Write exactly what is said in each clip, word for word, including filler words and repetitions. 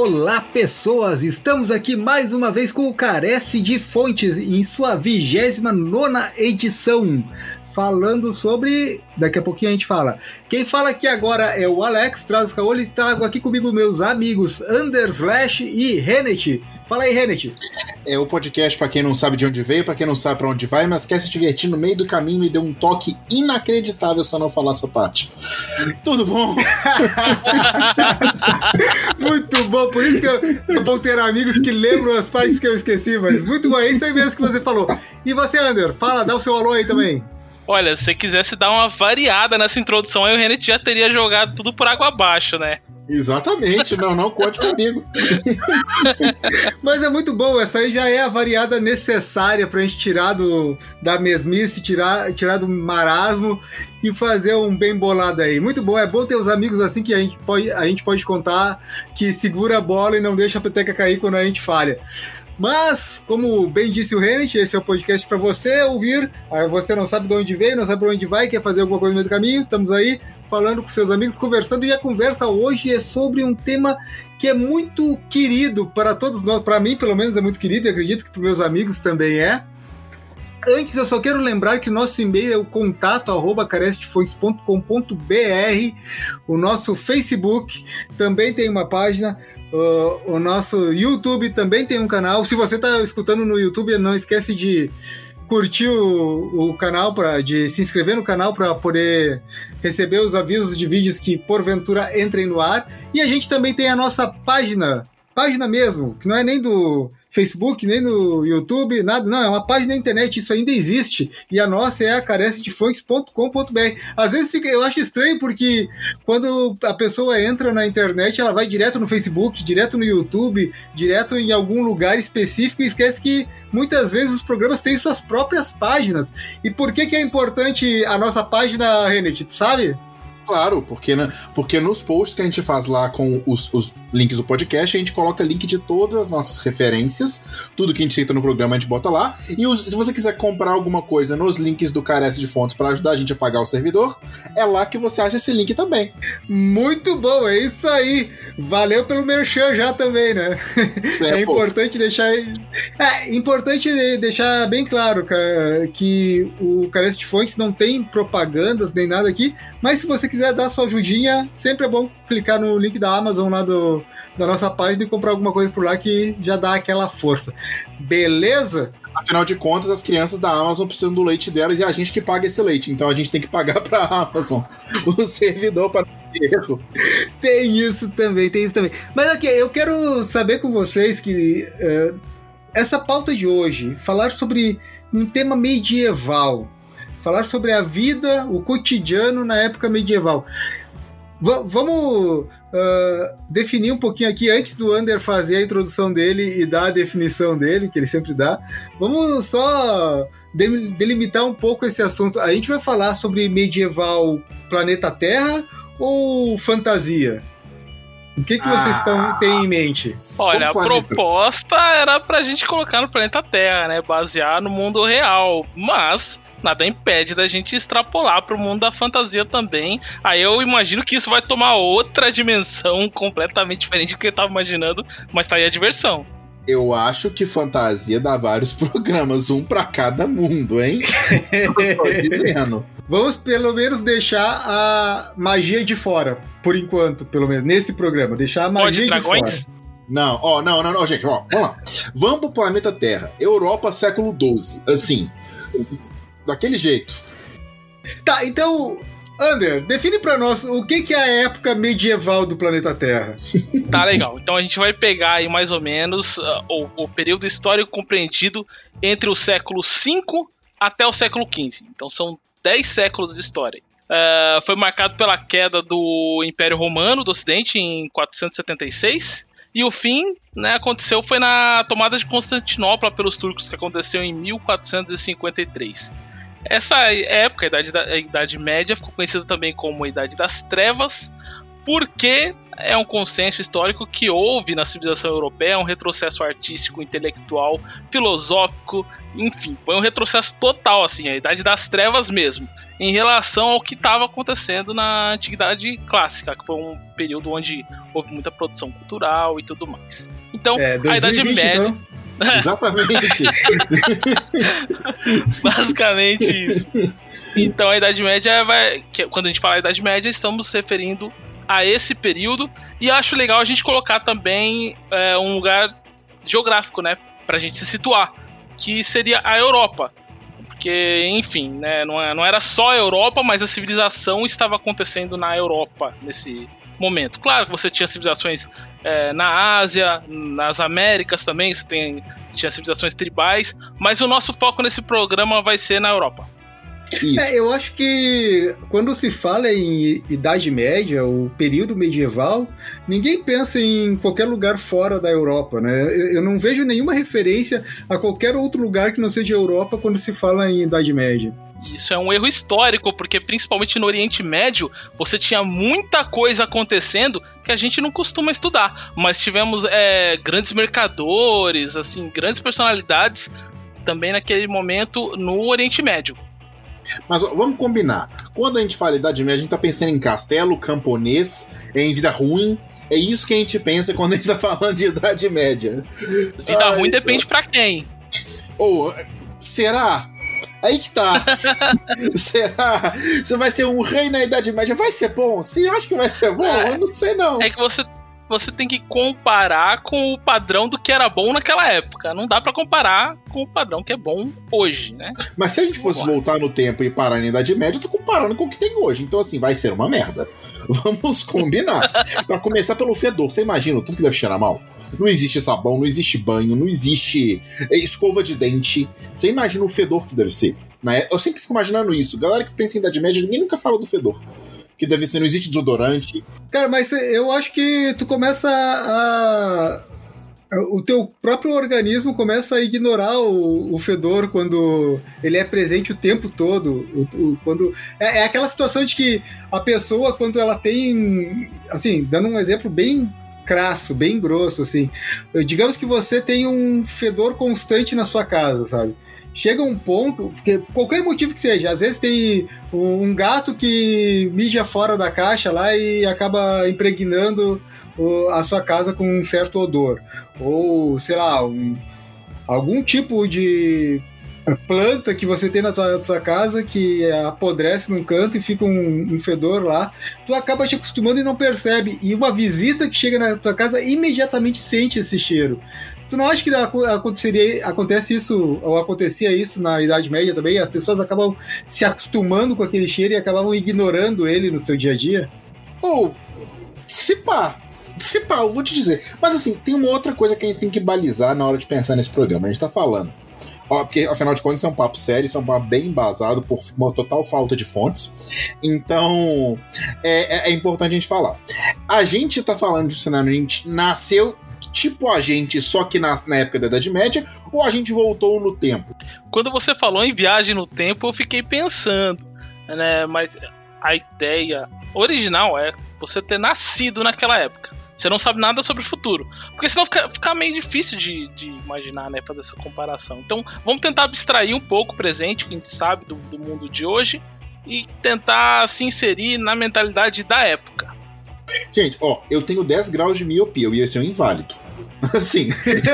Olá pessoas, estamos aqui mais uma vez com o Carece de Fontes em sua vigésima nona edição, falando sobre... daqui a pouquinho a gente fala. Quem fala aqui agora é o Alex, traz o caolho e trago aqui comigo meus amigos Under Slash e Renet. Fala aí, Renet. É o podcast pra quem não sabe de onde veio, pra quem não sabe pra onde vai, mas quer se divertir no meio do caminho e deu um toque inacreditável se eu não falar essa parte. Tudo bom? Muito bom, por isso que eu, é bom ter amigos que lembram as partes que eu esqueci, mas muito bom, é isso aí mesmo que você falou. E você, Under, fala, dá o seu alô aí também. Olha, se você quisesse dar uma variada nessa introdução, aí o Renet já teria jogado tudo por água abaixo, né? Exatamente, não, não conte comigo. Mas é muito bom, essa aí já é a variada necessária pra gente tirar do, da mesmice, tirar, tirar do marasmo e fazer um bem bolado aí. Muito bom, é bom ter os amigos assim que a gente pode, a gente pode contar, que segura a bola e não deixa a peteca cair quando a gente falha. Mas, como bem disse o Renet, esse é o podcast para você ouvir. Aí você não sabe de onde veio, não sabe para onde vai, quer fazer alguma coisa no meio do caminho. Estamos aí falando com seus amigos, conversando. E a conversa hoje é sobre um tema que é muito querido para todos nós. Para mim, pelo menos, é muito querido. E acredito que para meus amigos também é. Antes, eu só quero lembrar que o nosso e-mail é o contato arroba carecdefontes ponto com ponto b r. O nosso Facebook também tem uma página. O, o nosso YouTube também tem um canal. Se você está escutando no YouTube, não esquece de curtir o, o canal, pra, de se inscrever no canal para poder receber os avisos de vídeos que porventura entrem no ar. E a gente também tem a nossa página, página mesmo, que não é nem do Facebook, nem no YouTube, nada, não, é uma página na internet, isso ainda existe, e a nossa é a carecdefontes ponto com ponto b r. Às vezes fica, eu acho estranho, porque quando a pessoa entra na internet, ela vai direto no Facebook, direto no YouTube, direto em algum lugar específico e esquece que muitas vezes os programas têm suas próprias páginas. E por que que é importante a nossa página, Renet, tu sabe? Claro, porque, né, porque nos posts que a gente faz lá com os, os links do podcast, a gente coloca link de todas as nossas referências, tudo que a gente cita no programa a gente bota lá, e os, se você quiser comprar alguma coisa nos links do Carece de Fontes para ajudar a gente a pagar o servidor, é lá que você acha esse link também. Muito bom, é isso aí. Valeu pelo merchan já também, né? É, é importante deixar é importante deixar bem claro, cara, que o Carece de Fontes não tem propagandas nem nada aqui, mas se você quiser dar sua ajudinha, sempre é bom clicar no link da Amazon lá do, da nossa página e comprar alguma coisa por lá que já dá aquela força. Beleza? Afinal de contas, as crianças da Amazon precisam do leite delas e a gente que paga esse leite. Então a gente tem que pagar pra Amazon o servidor para erro. Tem isso também, tem isso também. Mas aqui, eu quero saber com vocês que uh, essa pauta de hoje, falar sobre um tema medieval, falar sobre a vida, o cotidiano na época medieval. V- vamos uh, definir um pouquinho aqui, antes do Under fazer a introdução dele e dar a definição dele, que ele sempre dá. Vamos só de- delimitar um pouco esse assunto. A gente vai falar sobre medieval planeta Terra ou fantasia? O que, que vocês ah, têm em mente? Olha, a proposta era pra gente colocar no planeta Terra, né? Basear no mundo real. Mas nada impede da gente extrapolar pro mundo da fantasia também. Aí eu imagino que isso vai tomar outra dimensão completamente diferente do que eu tava imaginando. Mas tá aí a diversão. Eu acho que fantasia dá vários programas, um pra cada mundo, hein? Estou dizendo. Vamos pelo menos deixar a magia de fora, por enquanto, pelo menos, nesse programa. Deixar a magia de fora. Não, ó, não, não, não, gente, ó, vamos lá. Vamos pro planeta Terra, Europa, século doze. Assim, daquele jeito. Tá, então... Under, define pra nós o que, que é a época medieval do planeta Terra. Tá, legal. Então a gente vai pegar aí mais ou menos uh, o, o período histórico compreendido entre o século cinco até o século quinze. Então são dez séculos de história. Uh, foi marcado pela queda do Império Romano do Ocidente em quatrocentos e setenta e seis. E o fim, né, aconteceu foi na tomada de Constantinopla pelos turcos, que aconteceu em mil quatrocentos e cinquenta e três. Essa época, a Idade, da, a Idade Média, ficou conhecida também como a Idade das Trevas, porque é um consenso histórico que houve na civilização europeia um retrocesso artístico, intelectual, filosófico, enfim, foi um retrocesso total, assim, a Idade das Trevas mesmo, em relação ao que estava acontecendo na Antiguidade Clássica, que foi um período onde houve muita produção cultural e tudo mais. Então, é, a Idade Média... Então. Exatamente. Basicamente isso. Então a Idade Média vai. Que, quando a gente fala Idade Média, estamos se referindo a esse período. E acho legal a gente colocar também é, um lugar geográfico, né? Pra gente se situar. Que seria a Europa. Porque, enfim, né, não, é, não era só a Europa, mas a civilização estava acontecendo na Europa nesse momento. Claro que você tinha civilizações é, na Ásia, nas Américas também, você tem, tinha civilizações tribais, mas o nosso foco nesse programa vai ser na Europa. É, eu acho que quando se fala em Idade Média, o período medieval, ninguém pensa em qualquer lugar fora da Europa, né? Eu, eu não vejo nenhuma referência a qualquer outro lugar que não seja Europa quando se fala em Idade Média. Isso é um erro histórico, porque principalmente no Oriente Médio, você tinha muita coisa acontecendo que a gente não costuma estudar. Mas tivemos é, grandes mercadores, assim, grandes personalidades também naquele momento no Oriente Médio. Mas ó, vamos combinar. Quando a gente fala Idade Média, a gente tá pensando em castelo, camponês, em vida ruim. É isso que a gente pensa quando a gente tá falando de Idade Média. Vida Ai, ruim depende pra quem. Ou, oh, será? Aí que tá. Será? Você vai ser um rei na Idade Média? Vai ser bom? Sim, eu acho que vai ser bom. É, eu não sei, não. É que você, você tem que comparar com o padrão do que era bom naquela época. Não dá pra comparar com o padrão que é bom hoje, né? Mas se a gente fosse Vamos voltar no tempo e parar na Idade Média, eu tô comparando com o que tem hoje. Então, assim, vai ser uma merda. Vamos combinar. Pra começar pelo fedor. Você imagina o tanto que deve cheirar mal? Não existe sabão, não existe banho, não existe escova de dente. Você imagina o fedor que deve ser. Né? Eu sempre fico imaginando isso. Galera que pensa em Idade Média, ninguém nunca fala do fedor. Que deve ser, não existe desodorante. Cara, mas eu acho que tu começa a... O teu próprio organismo começa a ignorar o, o fedor quando ele é presente o tempo todo. O, o, quando, é, é aquela situação de que a pessoa, quando ela tem... Assim, dando um exemplo bem crasso, bem grosso, assim. Digamos que você tem um fedor constante na sua casa, sabe? Chega um ponto, porque por qualquer motivo que seja, às vezes tem um gato que mija fora da caixa lá e acaba impregnando a sua casa com um certo odor. Ou, sei lá, um, algum tipo de planta que você tem na tua, na sua casa que apodrece num canto e fica um, um fedor lá. Tu acaba te acostumando e não percebe. E uma visita que chega na tua casa imediatamente sente esse cheiro. Tu não acha que aconteceria, acontece isso, ou acontecia isso na Idade Média também? As pessoas acabam se acostumando com aquele cheiro e acabavam ignorando ele no seu dia a dia? Ou, se pá, se pá, eu vou te dizer. Mas assim, tem uma outra coisa que a gente tem que balizar na hora de pensar nesse programa. A gente tá falando, ó, porque afinal de contas isso é um papo sério, isso é um papo bem embasado por uma total falta de fontes. Então, é, é, é importante a gente falar. A gente tá falando de um cenário, a gente nasceu tipo a gente, só que na, na época da Idade Média, ou a gente voltou no tempo? Quando você falou em viagem no tempo, eu fiquei pensando, né? Mas a ideia original é você ter nascido naquela época. Você não sabe nada sobre o futuro. Porque senão fica, fica meio difícil de, de imaginar, né? Fazer essa comparação. Então, vamos tentar abstrair um pouco o presente, o que a gente sabe do, do mundo de hoje, e tentar se inserir na mentalidade da época. Gente, ó, eu tenho dez graus de miopia, eu ia ser um inválido. Assim.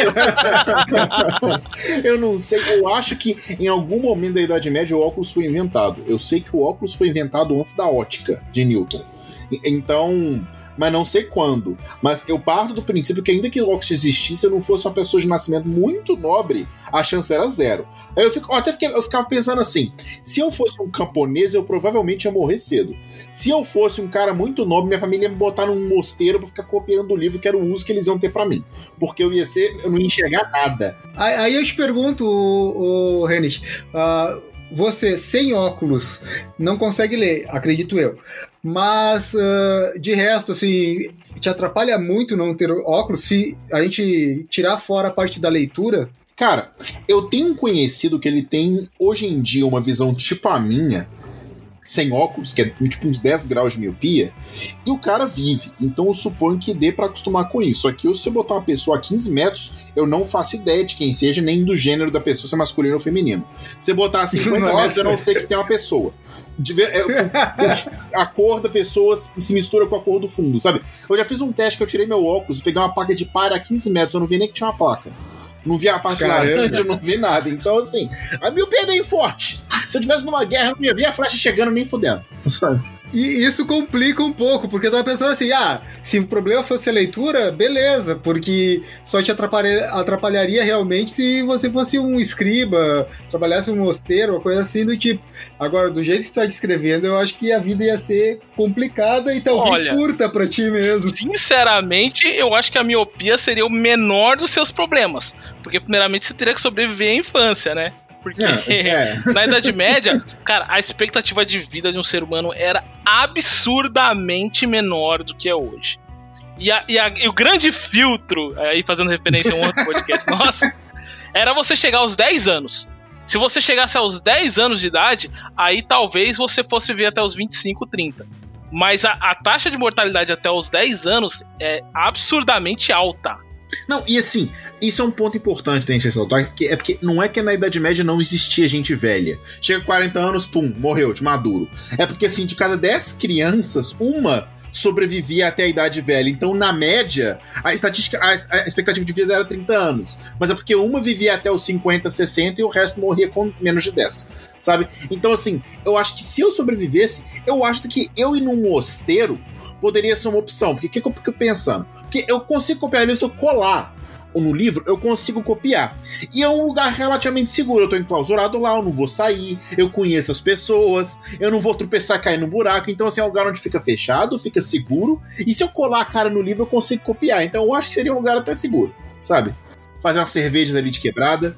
Eu não sei, eu acho que em algum momento da Idade Média o óculos foi inventado. Eu sei que o óculos foi inventado antes da ótica de Newton. Então, mas não sei quando. Mas eu parto do princípio que ainda que o óculos existisse, se eu não fosse uma pessoa de nascimento muito nobre, a chance era zero. Aí eu, fico, eu até fiquei, eu ficava pensando assim, se eu fosse um camponês, eu provavelmente ia morrer cedo. Se eu fosse um cara muito nobre, minha família ia me botar num mosteiro pra ficar copiando o livro, que era o uso que eles iam ter pra mim. Porque eu ia ser, eu não ia enxergar nada. Aí eu te pergunto, o, o Renit, uh, você sem óculos não consegue ler, acredito eu. Mas, uh, de resto, assim, te atrapalha muito não ter óculos se a gente tirar fora a parte da leitura? Cara, eu tenho um conhecido que ele tem, hoje em dia, uma visão tipo a minha, sem óculos, que é tipo uns dez graus de miopia, e o cara vive. Então eu suponho que dê pra acostumar com isso. Aqui, se eu botar uma pessoa a quinze metros, eu não faço ideia de quem seja, nem do gênero da pessoa, se é masculino ou feminino. Se eu botar a cinquenta metros, eu não sei que tem uma pessoa. De ver, é, o, a cor da pessoa se mistura com a cor do fundo, sabe? Eu já fiz um teste que eu tirei meu óculos, peguei uma placa de par a quinze metros, eu não vi nem que tinha uma placa. Não vi a parte laranja, eu não vi nada. Então, assim, a miopia é bem forte. Se eu tivesse numa guerra, eu não ia ver a flecha chegando nem fudendo, sabe? E isso complica um pouco, porque eu tava pensando assim, ah, se o problema fosse a leitura, beleza, porque só te atrapalha, atrapalharia realmente se você fosse um escriba, trabalhasse um mosteiro, uma coisa assim do tipo. Agora, do jeito que tu tá descrevendo, eu acho que a vida ia ser complicada e talvez Olha, curta pra ti mesmo. Sinceramente, eu acho que a miopia seria o menor dos seus problemas, porque primeiramente você teria que sobreviver à infância, né? Porque é, é. na Idade Média, cara, a expectativa de vida de um ser humano era absurdamente menor do que é hoje. E, a, e, a, e o grande filtro, aí fazendo referência a um outro podcast nossa, era você chegar aos dez anos. Se você chegasse aos dez anos de idade, aí talvez você fosse viver até os vinte e cinco, trinta. Mas a, a taxa de mortalidade até os dez anos é absurdamente alta. Não, e assim, isso é um ponto importante da gente ressaltar, porque é porque não é que na Idade Média não existia gente velha. Chega quarenta anos, pum, morreu, de maduro. É porque assim, de cada dez crianças, uma sobrevivia até a idade velha. Então, na média, a estatística, a, a expectativa de vida era trinta anos. Mas é porque uma vivia até os cinquenta, sessenta e o resto morria com menos de dez, sabe? Então, assim, eu acho que se eu sobrevivesse, eu acho que eu ir num mosteiro poderia ser uma opção. Porque o que, que eu fico pensando? Porque eu consigo copiar ali, se eu colar no livro, eu consigo copiar. E é um lugar relativamente seguro. Eu tô enclausurado lá, eu não vou sair, eu conheço as pessoas, eu não vou tropeçar e cair no buraco. Então, assim, é um lugar onde fica fechado, fica seguro. E se eu colar a cara no livro, eu consigo copiar. Então, eu acho que seria um lugar até seguro, sabe? Fazer umas cervejas ali de quebrada.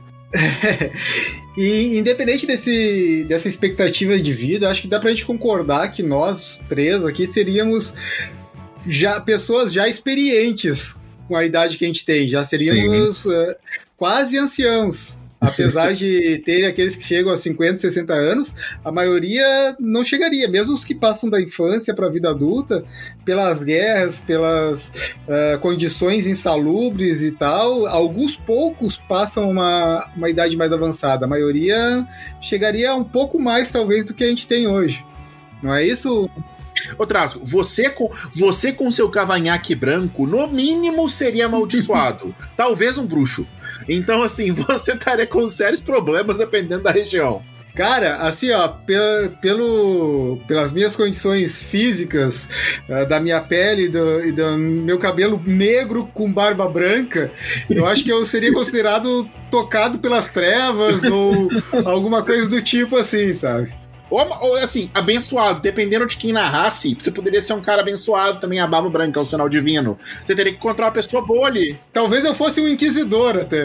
E independente desse, dessa expectativa de vida, acho que dá pra gente concordar que nós três aqui seríamos já, pessoas já experientes com a idade que a gente tem, já seríamos uh, quase anciãos. Apesar de ter aqueles que chegam a cinquenta, sessenta anos, a maioria não chegaria. Mesmo os que passam da infância para a vida adulta, pelas guerras, pelas uh, condições insalubres e tal, alguns poucos passam uma, uma idade mais avançada. A maioria chegaria um pouco mais, talvez, do que a gente tem hoje. Não é isso? Ô Trasgo, você com, você com seu cavanhaque branco, no mínimo seria amaldiçoado. Talvez um bruxo. Então, assim, você estaria com sérios problemas dependendo da região. Cara, assim, ó, pelo, pelo, pelas minhas condições físicas, uh, da minha pele e do, e do meu cabelo negro com barba branca, eu acho que eu seria considerado tocado pelas trevas ou alguma coisa do tipo assim, sabe? Ou, ou, assim, abençoado. Dependendo de quem narrasse, você poderia ser um cara abençoado também. A barba branca é um sinal divino. Você teria que encontrar uma pessoa boa ali. Talvez eu fosse um inquisidor até.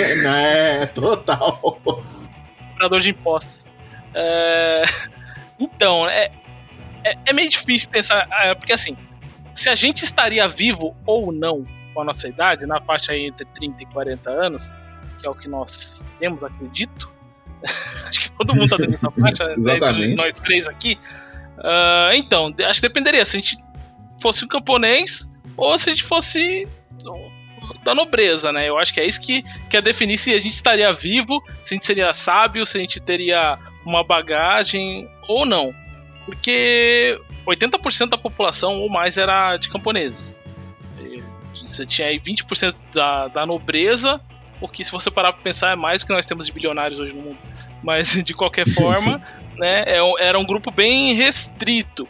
É, total. Cobrador de impostos. É... Então, é, é, é meio difícil pensar. Porque assim, se a gente estaria vivo ou não com a nossa idade, na faixa aí entre trinta e quarenta anos, que é o que nós temos, acredito. Acho que todo mundo tá dentro dessa faixa, exatamente. Nós três aqui. Uh, então, acho que dependeria se a gente fosse um camponês ou se a gente fosse da nobreza, né? Eu acho que é isso que quer definir se a gente estaria vivo, se a gente seria sábio, se a gente teria uma bagagem ou não. Porque oitenta por cento da população ou mais era de camponeses. Você tinha aí vinte por cento da, da nobreza, porque se você parar pra pensar é mais do que nós temos de bilionários hoje no mundo. Mas de qualquer forma, né, era um grupo bem restrito.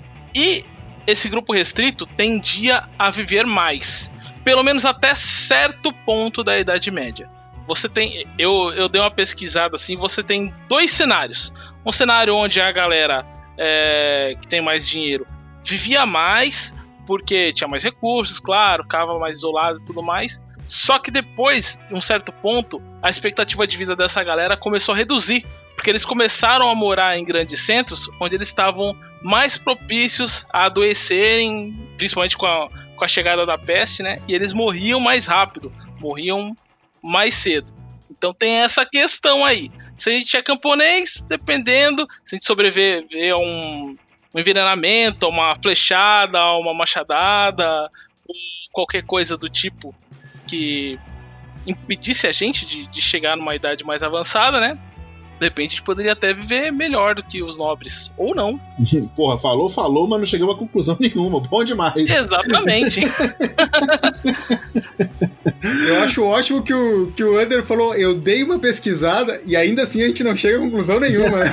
E esse grupo restrito tendia a viver mais, pelo menos até certo ponto da Idade Média. Você tem, eu, eu dei uma pesquisada assim, você tem dois cenários. Um cenário onde a galera é, que tem mais dinheiro vivia mais, porque tinha mais recursos, claro, ficava mais isolado e tudo mais. Só que depois, em um certo ponto, a expectativa de vida dessa galera começou a reduzir, porque eles começaram a morar em grandes centros, onde eles estavam mais propícios a adoecerem, principalmente com a, com a chegada da peste, né? E eles morriam mais rápido, morriam mais cedo. Então tem essa questão aí. Se a gente é camponês, dependendo, se a gente sobreviver a um, um envenenamento, a uma flechada, a uma machadada, ou qualquer coisa do tipo que impedisse a gente de, de chegar numa idade mais avançada, né? De repente a gente poderia até viver melhor do que os nobres. Ou não. Porra, falou, falou, mas não chegamos a conclusão nenhuma. Bom demais. Exatamente. Eu acho ótimo que o, que o Ander falou, eu dei uma pesquisada e ainda assim a gente não chega a conclusão nenhuma.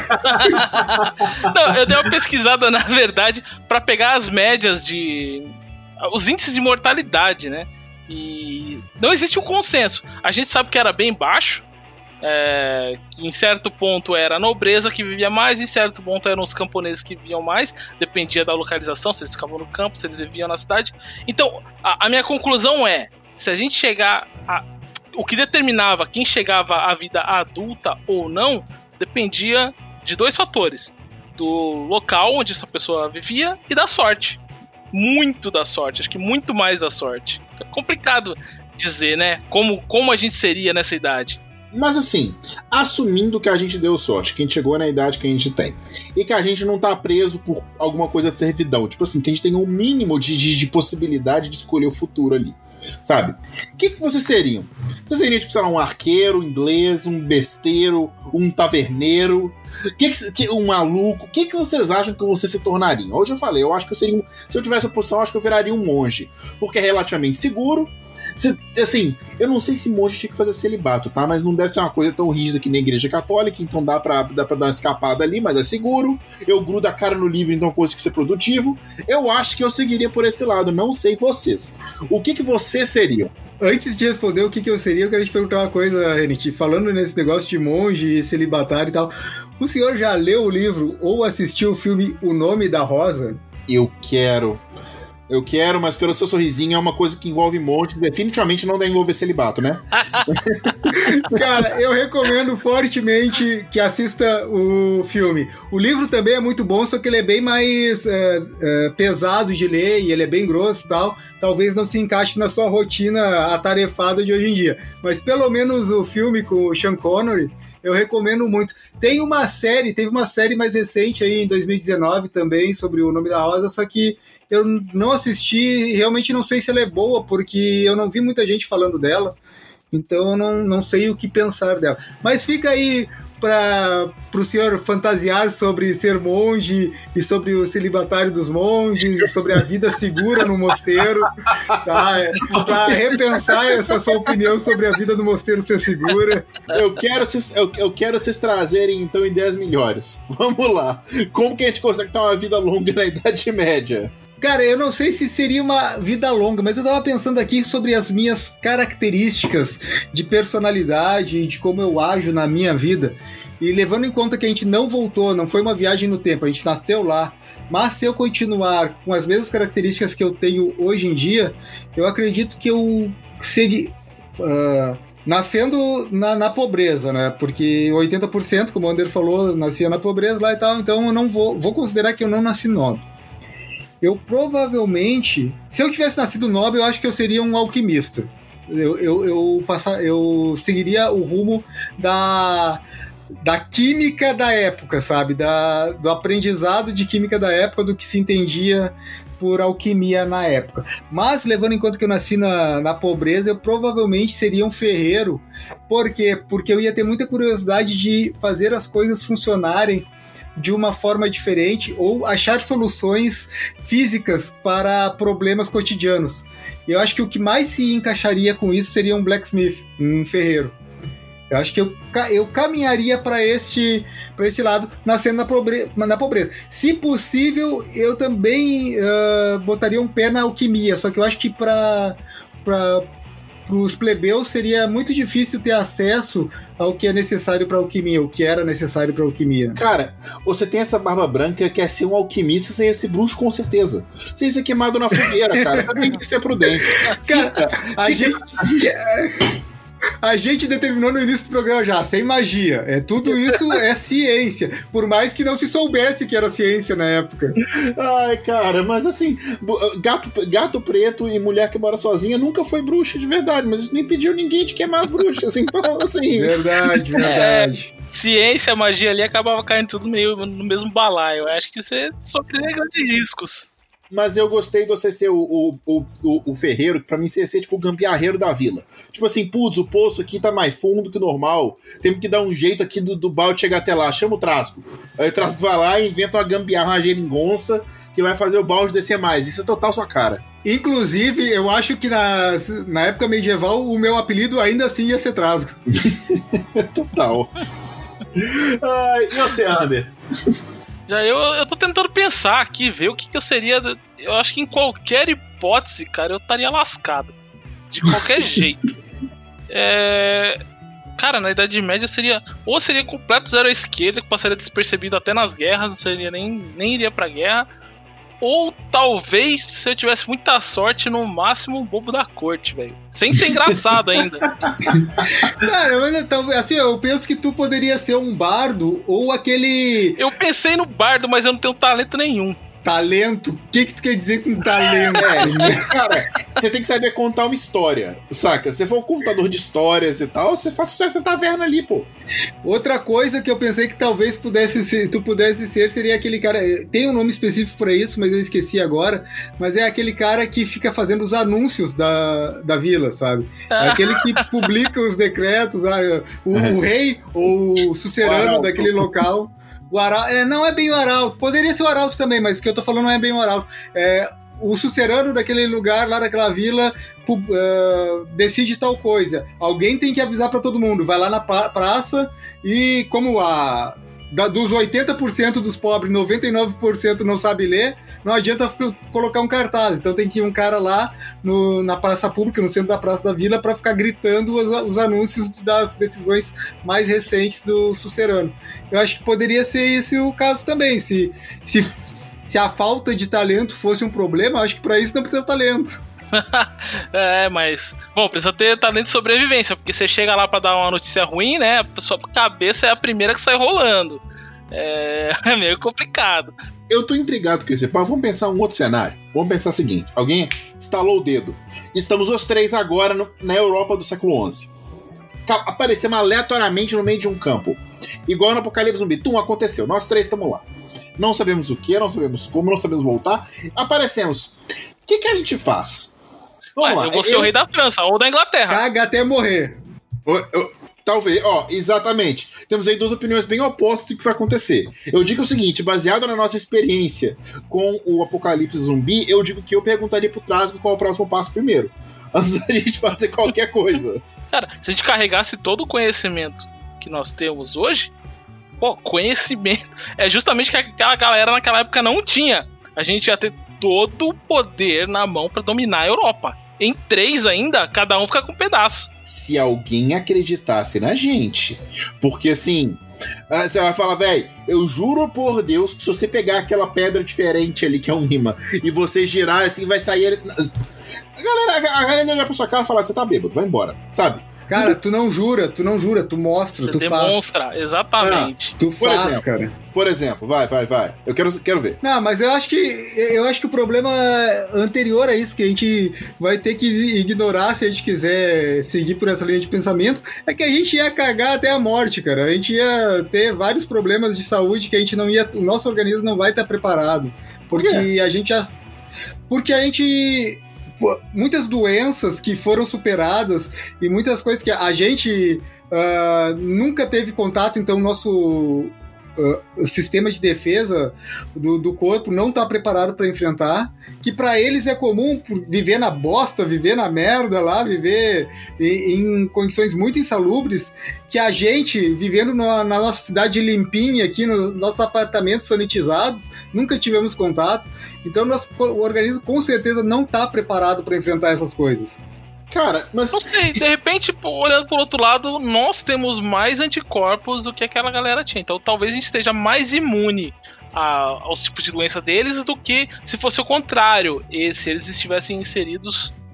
Não, eu dei uma pesquisada, na verdade, pra pegar as médias de... os índices de mortalidade, né? E não existe um consenso. A gente sabe que era bem baixo. É, que em certo ponto era a nobreza que vivia mais, em certo ponto eram os camponeses que viviam mais, dependia da localização, se eles ficavam no campo, se eles viviam na cidade. Então, a, a minha conclusão é, se a gente chegar a... o que determinava quem chegava à vida adulta ou não, dependia de dois fatores: do local onde essa pessoa vivia e da sorte. Muito da sorte, acho que muito mais da sorte. É complicado dizer, né, como, como a gente seria nessa idade. Mas assim, assumindo que a gente deu sorte, que a gente chegou na idade que a gente tem, e que a gente não tá preso por alguma coisa de servidão, tipo assim, que a gente tem um mínimo de, de, de possibilidade de escolher o futuro ali, sabe? O que, que vocês seriam? Vocês seriam, tipo, sei lá, um arqueiro inglês, um besteiro, um taverneiro, que que, que, um maluco? O que, que vocês acham que vocês se tornariam? Hoje eu falei, eu acho que eu seria um, se eu tivesse a posição, eu acho que eu viraria um monge, porque é relativamente seguro. Se, assim, eu não sei se monge tinha que fazer celibato, tá? Mas não deve ser uma coisa tão rígida que nem a igreja católica, então dá pra, dá pra dar uma escapada ali, mas é seguro. Eu grudo a cara no livro, então eu consigo ser produtivo. Eu acho que eu seguiria por esse lado, não sei vocês. O que que vocês seriam? Antes de responder o que que eu seria, eu queria te perguntar uma coisa, Renit. Falando nesse negócio de monge, celibatário e tal, o senhor já leu o livro ou assistiu o filme O Nome da Rosa? Eu quero... Eu quero, mas pelo seu sorrisinho é uma coisa que envolve monte. Definitivamente não deve envolver celibato, né? Cara, eu recomendo fortemente que assista o filme. O livro também é muito bom, só que ele é bem mais é, é, pesado de ler e ele é bem grosso e tal. Talvez não se encaixe na sua rotina atarefada de hoje em dia. Mas pelo menos o filme com o Sean Connery, eu recomendo muito. Tem uma série, teve uma série mais recente aí em dois mil e dezenove também sobre O Nome da Rosa, só que eu não assisti e realmente não sei se ela é boa, porque eu não vi muita gente falando dela, então eu não, não sei o que pensar dela. Mas fica aí para o senhor fantasiar sobre ser monge e sobre o celibatário dos monges, e sobre a vida segura no mosteiro, tá? Para repensar essa sua opinião sobre a vida no mosteiro ser segura. Eu quero vocês, eu, eu quero vocês trazerem então ideias melhores. Vamos lá. Como que a gente consegue ter uma vida longa na Idade Média? Cara, eu não sei se seria uma vida longa, mas eu tava pensando aqui sobre as minhas características de personalidade e de como eu ajo na minha vida. E levando em conta que a gente não voltou, não foi uma viagem no tempo, a gente nasceu lá. Mas se eu continuar com as mesmas características que eu tenho hoje em dia, eu acredito que eu segui... Uh, nascendo na, na pobreza, né? Porque oitenta por cento, como o Ander falou, nascia na pobreza lá e tal, então eu não vou... Vou considerar que eu não nasci nobre. Eu provavelmente, se eu tivesse nascido nobre, eu acho que eu seria um alquimista. Eu, eu, eu, passar, eu seguiria o rumo da, da química da época, sabe? Da, do aprendizado de química da época, do que se entendia por alquimia na época. Mas, levando em conta que eu nasci na, na pobreza, eu provavelmente seria um ferreiro. Por quê? Porque eu ia ter muita curiosidade de fazer as coisas funcionarem de uma forma diferente ou achar soluções físicas para problemas cotidianos. Eu acho que o que mais se encaixaria com isso seria um blacksmith, um ferreiro. Eu acho que eu, eu caminharia para este, para este lado, nascendo na pobreza, na pobreza. Se possível, eu também uh, botaria um pé na alquimia, só que eu acho que para os plebeus seria muito difícil ter acesso ao que é necessário para alquimia, o que era necessário para alquimia. Cara, você tem essa barba branca, quer ser um alquimista, você ia ser bruxo com certeza. Você ia ser queimado na fogueira, cara. Você tem que ser prudente. Cara, a gente... A gente determinou no início do programa já, sem magia. É, tudo isso é ciência. Por mais que não se soubesse que era ciência na época. Ai, cara, mas assim, gato, gato preto e mulher que mora sozinha nunca foi bruxa de verdade, mas isso não impediu ninguém de queimar as bruxas. Então, assim. Verdade, verdade. É, ciência, magia ali acabava caindo tudo meio no mesmo balaio. Eu acho que você sofreria grandes riscos. Mas eu gostei de você ser o, o, o, o, o ferreiro, que pra mim você ia ser tipo o gambiarreiro da vila. Tipo assim, putz, o poço aqui tá mais fundo que o normal. Temos que dar um jeito aqui do, do balde chegar até lá. Chama o Trasgo. Aí o Trasgo vai lá e inventa uma gambiarra, uma geringonça, que vai fazer o balde descer mais. Isso é total sua cara. Inclusive, eu acho que na, na época medieval, o meu apelido ainda assim ia ser Trasgo. Total. Ai, e você, Ander? Já eu, eu tô tentando pensar aqui, ver o que, que eu seria. Eu acho que em qualquer hipótese, cara, eu estaria lascado. De qualquer jeito. É... Cara, na Idade Média seria. Ou seria completo zero à esquerda, que passaria despercebido até nas guerras, não seria nem, nem iria pra guerra. Ou talvez, se eu tivesse muita sorte, no máximo um bobo da corte, velho. Sem ser engraçado ainda. Cara, eu ainda, assim, eu penso que tu poderia ser um bardo ou aquele... Eu pensei no bardo, mas eu não tenho talento nenhum. Talento? O que que tu quer dizer com talento? É, cara, você tem que saber contar uma história, saca? Se você for um contador de histórias e tal, você faz sucesso na taverna ali, pô. Outra coisa que eu pensei que talvez pudesse ser, tu pudesse ser seria aquele cara... Tem um nome específico pra isso, mas eu esqueci agora. Mas é aquele cara que fica fazendo os anúncios da, da vila, sabe? É aquele que publica os decretos, ah, o, o rei ou o sucerano o daquele local... O arauto, é, não é bem o arauto, poderia ser o arauto também, mas o que eu tô falando não é bem o arauto. É, o sucerano daquele lugar, lá daquela vila, uh, decide tal coisa. Alguém tem que avisar pra todo mundo. Vai lá na praça e, como a da, dos oitenta por cento dos pobres, noventa e nove por cento não sabe ler, não adianta colocar um cartaz. Então tem que ir um cara lá no, na praça pública, no centro da praça da vila, para ficar gritando os, os anúncios das decisões mais recentes do sucerano. Eu acho que poderia ser esse o caso também. Se, se, se a falta de talento fosse um problema, eu acho que para isso não precisa talento. É, mas... Bom, precisa ter talento de sobrevivência, porque você chega lá pra dar uma notícia ruim, né? A sua cabeça é a primeira que sai rolando. É, é meio complicado. Eu tô intrigado com esse papo. Vamos pensar um outro cenário. Vamos pensar o seguinte. Alguém estalou o dedo. Estamos os três agora no, na Europa do século onze. Aparecemos aleatoriamente no meio de um campo. Igual no Apocalipse Zumbi. Tum, aconteceu. Nós três estamos lá. Não sabemos o que, não sabemos como, não sabemos voltar. Aparecemos. O que, que a gente faz? Vamos Ué, lá. Eu vou ser eu... o rei da França ou da Inglaterra. Caga até morrer. Eu, eu, talvez, ó, exatamente. Temos aí duas opiniões bem opostas do que vai acontecer. Eu digo o seguinte, baseado na nossa experiência com o Apocalipse Zumbi, eu digo que eu perguntaria pro Trasgo qual é o próximo passo primeiro. Antes da gente fazer qualquer coisa. Cara, se a gente carregasse todo o conhecimento que nós temos hoje, pô, conhecimento é justamente que aquela galera naquela época não tinha. A gente ia ter todo o poder na mão pra dominar a Europa. Em três ainda, cada um fica com um pedaço. Se alguém acreditasse na gente. Porque assim, você vai falar, velho, eu juro por Deus que se você pegar aquela pedra diferente ali, que é um imã, e você girar assim, vai sair ele... A galera, a galera olha pra sua cara e fala, você tá bêbado, vai embora, sabe? Cara, tu não jura, tu não jura, tu mostra, Você tu demonstra, faz. Demonstra, exatamente. Ah, tu por faz, exemplo, cara. Por exemplo, vai, vai, vai. Eu quero, quero ver. Não, mas eu acho que eu acho que o problema anterior a isso, que a gente vai ter que ignorar se a gente quiser seguir por essa linha de pensamento, é que a gente ia cagar até a morte, cara. A gente ia ter vários problemas de saúde que a gente não ia... O nosso organismo não vai estar preparado. Porque Por a gente já... Porque a gente... Muitas doenças que foram superadas e muitas coisas que a gente uh, nunca teve contato, então o nosso uh, sistema de defesa do, do corpo não está preparado para enfrentar, que para eles é comum por viver na bosta, viver na merda lá, viver em, em condições muito insalubres, que a gente, vivendo na, na nossa cidade limpinha aqui, nos nossos apartamentos sanitizados, nunca tivemos contato. Então nosso, o organismo com certeza não está preparado para enfrentar essas coisas. Cara, mas... Não sei, de repente, olhando por outro lado, nós temos mais anticorpos do que aquela galera tinha. Então talvez a gente esteja mais imune a, aos tipos de doença deles do que se fosse o contrário, e se eles estivessem inseridos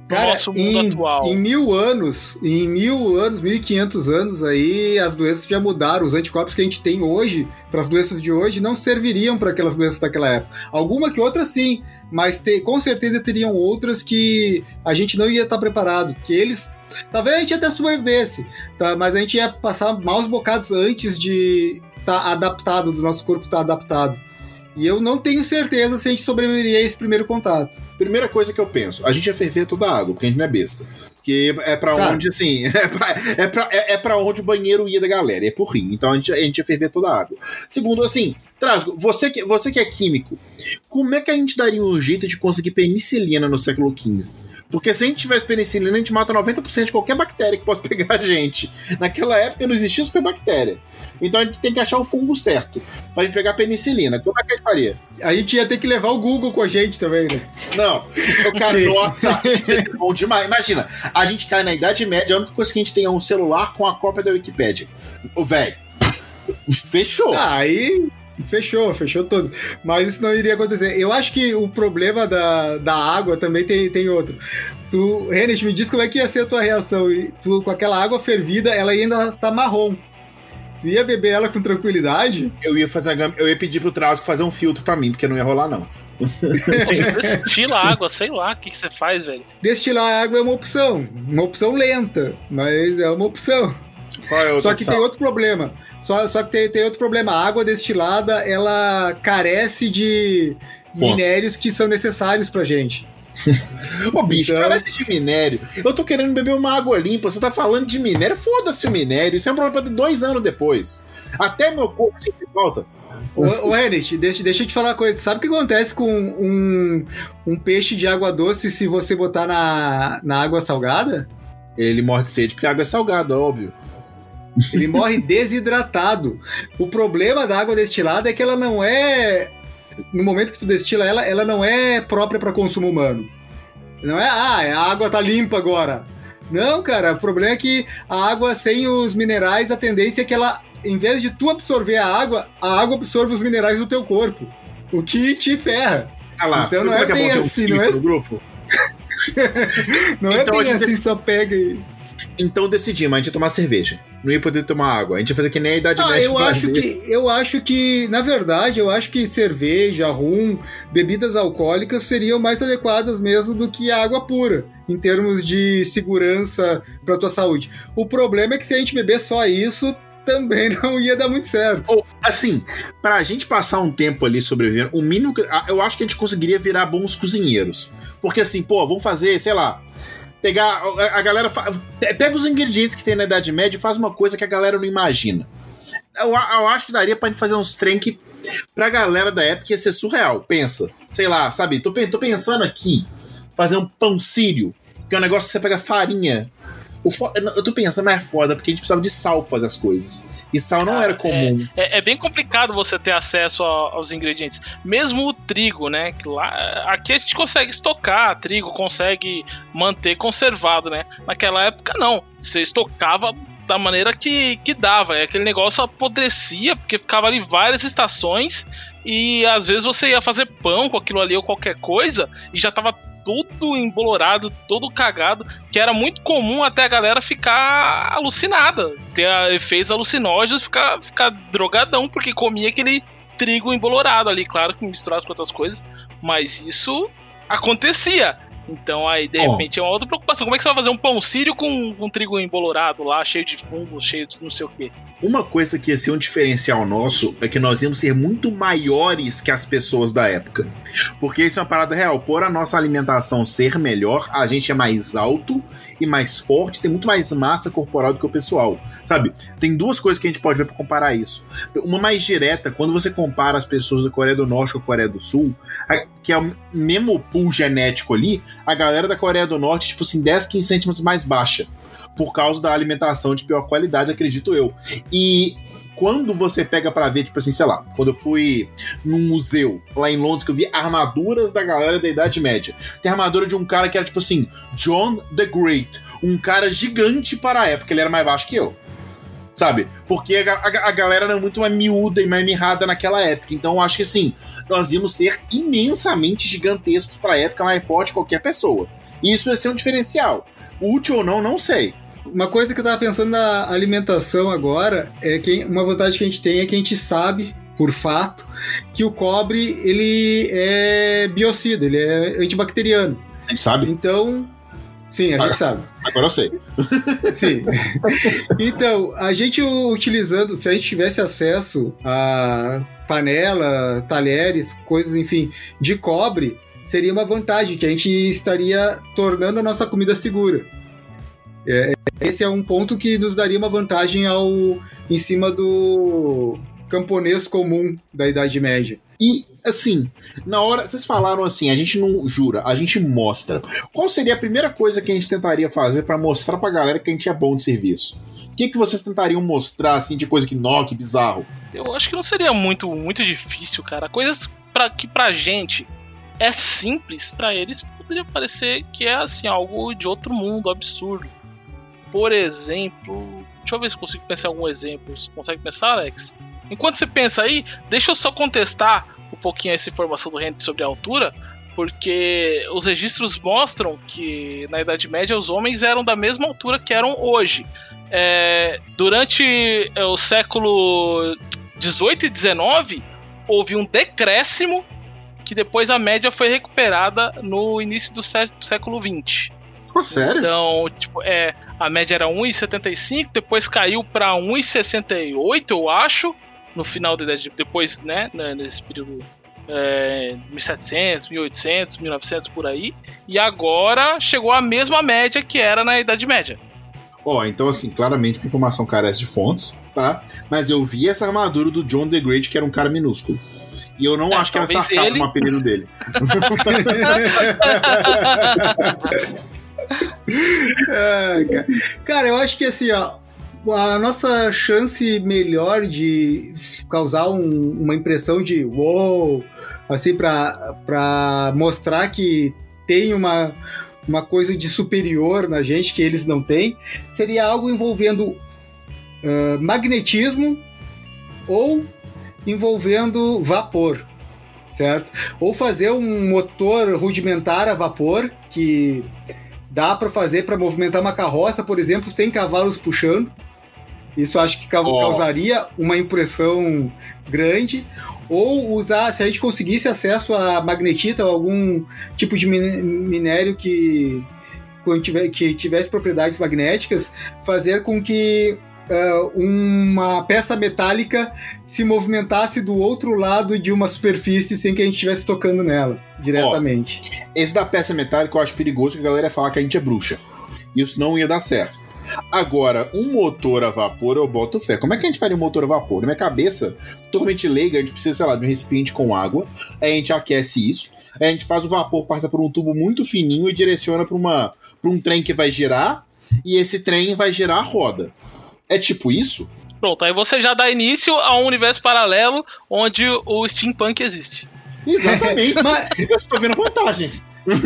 no Cara, nosso mundo em, atual. Em mil anos, em mil anos, mil e quinhentos anos aí, as doenças já mudaram. Os anticorpos que a gente tem hoje, para as doenças de hoje, não serviriam para aquelas doenças daquela época. Alguma que outra sim, mas te, com certeza teriam outras que a gente não ia estar preparado, que eles... Talvez a gente até sobrevivesse, tá? Mas a gente ia passar maus bocados antes de estar tá adaptado, do nosso corpo estar tá adaptado. E eu não tenho certeza se a gente sobreviveria a esse primeiro contato. Primeira coisa que eu penso, a gente ia ferver toda a água, porque a gente não é besta. Porque é pra tá. onde, assim, é pra, é, pra, é, é pra onde o banheiro ia da galera, é por rim. Então a gente, a gente ia ferver toda a água. Segundo, assim, Trasgo, você que, você que é químico, como é que a gente daria um jeito de conseguir penicilina no século quinze? Porque se a gente tivesse penicilina, a gente mata noventa por cento de qualquer bactéria que possa pegar a gente. Naquela época não existia superbactéria. Então a gente tem que achar o fungo certo pra gente pegar penicilina. Como é que a gente faria? A gente ia ter que levar o Google com a gente também, né? Não. Eu, cara, nossa, isso é bom demais. Imagina, a gente cai na Idade Média, a única coisa que a gente tem é um celular com a cópia da Wikipédia. Ô, velho, fechou. Ah, aí... Fechou, fechou tudo. Mas isso não iria acontecer. Eu acho que o problema da, da água também tem, tem outro. Tu, Renet, me diz como é que ia ser a tua reação. Tu, com aquela água fervida, ela ainda tá marrom. Tu ia beber ela com tranquilidade? Eu ia fazer eu ia pedir pro Trasgo fazer um filtro pra mim, porque não ia rolar, não. Você destila água, sei lá, o que, que você faz, velho? Destilar água é uma opção. Uma opção lenta, mas é uma opção. Qual é a outra Só que opção? tem outro problema. Só, só que tem, tem outro problema. A água destilada, ela carece de Fontes. minérios que são necessários pra gente. Ô, bicho, então... carece de minério. Eu tô querendo beber uma água limpa. Você tá falando de minério? Foda-se o minério. Isso é um problema pra dois anos depois. Até meu corpo sente falta. Ô, ô Renet, deixa, deixa eu te falar uma coisa. Sabe o que acontece com um, um peixe de água doce se você botar na, na água salgada? Ele morre de sede porque a água é salgada, óbvio. Ele morre desidratado. O problema da água destilada é que ela não é... No momento que tu destila ela, ela não é própria para consumo humano. Não é, ah, a água tá limpa agora. Não, cara, o problema é que a água sem os minerais, a tendência é que ela, em vez de tu absorver a água, a água absorve os minerais do teu corpo. O que te ferra. Ah lá, então não é bem assim, não é? Grupo? Não é então, bem assim, dec... só pega e... Então decidimos, a gente ia tomar cerveja. Não ia poder tomar água. A gente ia fazer que nem a Idade ah, Média. Eu acho, que, eu acho que, na verdade, eu acho que cerveja, rum, bebidas alcoólicas seriam mais adequadas mesmo do que a água pura, em termos de segurança para tua saúde. O problema é que se a gente beber só isso, também não ia dar muito certo. Ou, assim, pra gente passar um tempo ali sobrevivendo, o mínimo que... Eu acho que a gente conseguiria virar bons cozinheiros. Porque assim, pô, vamos fazer, sei lá... Pegar, a galera pega os ingredientes que tem na Idade Média e faz uma coisa que a galera não imagina. Eu, eu acho que daria pra gente fazer uns trem que pra galera da época ia ser surreal. Pensa, sei lá, sabe? Tô, tô pensando aqui, fazer um pão sírio, que é um negócio que você pega farinha. O fo... Eu tô pensando, mas é foda, porque a gente precisava de sal pra fazer as coisas. E sal não era comum. É, é, é bem complicado você ter acesso a, aos ingredientes. Mesmo o trigo, né? Que lá, aqui a gente consegue estocar trigo, consegue manter conservado, né? Naquela época, não. Você estocava da maneira que, que dava. É aquele negócio apodrecia, porque ficava ali várias estações. E às vezes você ia fazer pão com aquilo ali ou qualquer coisa e já tava todo embolorado, todo cagado, que era muito comum até a galera ficar alucinada, ter efeitos alucinógenos, ficar, ficar drogadão, porque comia aquele trigo embolorado ali, claro que misturado com outras coisas, mas isso acontecia. Então aí, de repente, oh. é uma outra preocupação. Como é que você vai fazer um pão sírio com, com trigo embolorado lá, cheio de fungo, cheio de não sei o quê? Uma coisa que ia ser um diferencial nosso é que nós íamos ser muito maiores que as pessoas da época. Porque isso é uma parada real. Por a nossa alimentação ser melhor, a gente é mais alto e mais forte, tem muito mais massa corporal do que o pessoal, sabe? Tem duas coisas que a gente pode ver pra comparar isso. Uma mais direta, quando você compara as pessoas da Coreia do Norte com a Coreia do Sul, que é o mesmo pool genético ali, a galera da Coreia do Norte, tipo assim, dez, quinze centímetros mais baixa, por causa da alimentação de pior qualidade, acredito eu. E quando você pega pra ver, tipo assim, sei lá, quando eu fui num museu lá em Londres, que eu vi armaduras da galera da Idade Média. Tem a armadura de um cara que era, tipo assim, John the Great, um cara gigante para a época, ele era mais baixo que eu, sabe? Porque a, a, a galera era muito mais miúda e mais mirrada naquela época, então eu acho que assim, nós íamos ser imensamente gigantescos para a época, mais forte que qualquer pessoa. E isso vai ser um diferencial. Útil ou não, não sei. Uma coisa que eu tava pensando na alimentação agora é que uma vantagem que a gente tem é que a gente sabe, por fato, que o cobre ele é biocida, ele é antibacteriano. A gente sabe? Então, sim, a gente ah, sabe. Agora eu sei. Sim. Então, a gente utilizando, se a gente tivesse acesso a panela, talheres, coisas, enfim, de cobre, seria uma vantagem, que a gente estaria tornando a nossa comida segura. É, esse é um ponto que nos daria uma vantagem ao, em cima do camponês comum da Idade Média. E, assim, na hora... Vocês falaram assim, a gente não jura, a gente mostra. Qual seria a primeira coisa que a gente tentaria fazer pra mostrar pra galera que a gente é bom de serviço? O que, que vocês tentariam mostrar, assim, de coisa que, nó, que bizarro? Eu acho que não seria muito, muito difícil, cara. Coisas pra, que pra gente é simples, pra eles poderia parecer que é, assim, algo de outro mundo, absurdo. Por exemplo... Deixa eu ver se eu consigo pensar em algum exemplo. Você consegue pensar, Alex? Enquanto você pensa aí, deixa eu só contestar um pouquinho essa informação do Henry sobre a altura, porque os registros mostram que na Idade Média os homens eram da mesma altura que eram hoje. É, durante o século dezoito e dezenove, houve um decréscimo que depois a média foi recuperada no início do sé- século vinte. Pô, sério? Então, tipo, é, a média era um vírgula setenta e cinco, depois caiu para um vírgula sessenta e oito, eu acho, no final da idade, depois, né, nesse período é, mil e setecentos, mil e oitocentos, mil e novecentos, por aí, e agora chegou à mesma média que era na Idade Média. Ó, oh, então assim, claramente a informação carece de fontes, tá? Mas eu vi essa armadura do John the Great, que era um cara minúsculo. E eu não é, acho que era sarcasmo ele... o apelido dele. É, cara. cara, eu acho que assim, ó, a nossa chance melhor de causar um, uma impressão de wow, assim, pra, pra mostrar que tem uma, uma coisa de superior na gente que eles não têm, seria algo envolvendo uh, magnetismo ou envolvendo vapor, certo? Ou fazer um motor rudimentar a vapor que dá para fazer para movimentar uma carroça, por exemplo, sem cavalos puxando. Isso acho que causaria oh. uma impressão grande. Ou usar, se a gente conseguisse acesso a magnetita ou algum tipo de minério que, que tivesse propriedades magnéticas, fazer com que uh, uma peça metálica se movimentasse do outro lado de uma superfície sem que a gente estivesse tocando nela diretamente. Oh, esse da peça metálica eu acho perigoso, que a galera ia falar que a gente é bruxa. Isso não ia dar certo. Agora, um motor a vapor, eu boto fé. Como é que a gente faria um motor a vapor? Na minha cabeça, totalmente leiga, a gente precisa, sei lá, de um recipiente com água, aí a gente aquece isso, aí a gente faz o vapor passar por um tubo muito fininho e direciona para uma para um trem que vai girar, e esse trem vai girar a roda. É tipo isso? Pronto, aí você já dá início a um universo paralelo onde o steampunk existe. Exatamente. Mas eu estou vendo vantagens.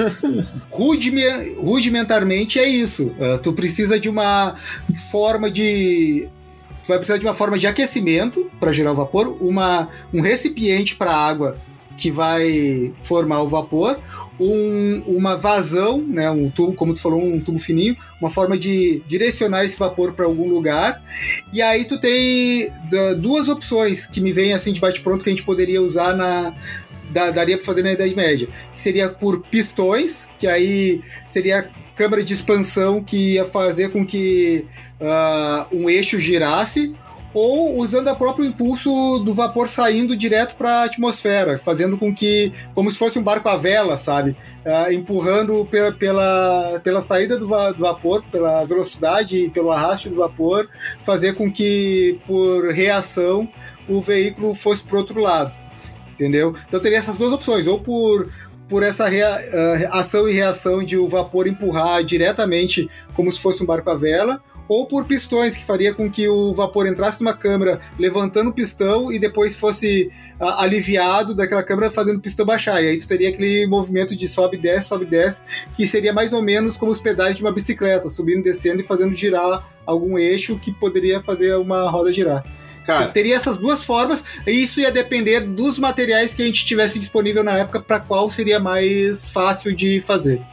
Rudimentarmente é isso. Uh, tu precisa de uma forma de... Tu vai precisar de uma forma de aquecimento para gerar o vapor, uma, um recipiente para água que vai formar o vapor, um, uma vazão, né, um tubo, como tu falou, um tubo fininho, uma forma de direcionar esse vapor para algum lugar. E aí tu tem duas opções que me vêm assim de bate-pronto que a gente poderia usar na... daria para fazer na Idade Média, que seria por pistões, que aí seria a câmara de expansão que ia fazer com que uh, um eixo girasse, ou usando o próprio impulso do vapor saindo direto para a atmosfera, fazendo com que, como se fosse um barco à vela, sabe? Uh, empurrando pela, pela, pela saída do, va- do vapor, pela velocidade e pelo arraste do vapor, fazer com que, por reação, o veículo fosse para o outro lado. Entendeu? Então teria essas duas opções, ou por, por essa rea, uh, ação e reação de o vapor empurrar diretamente como se fosse um barco à vela, ou por pistões, que faria com que o vapor entrasse numa câmara levantando o pistão e depois fosse uh, aliviado daquela câmara fazendo o pistão baixar. E aí tu teria aquele movimento de sobe e desce, sobe e desce, que seria mais ou menos como os pedais de uma bicicleta, subindo, descendo e fazendo girar algum eixo que poderia fazer uma roda girar. Cara, teria essas duas formas, e isso ia depender dos materiais que a gente tivesse disponível na época, para qual seria mais fácil de fazer.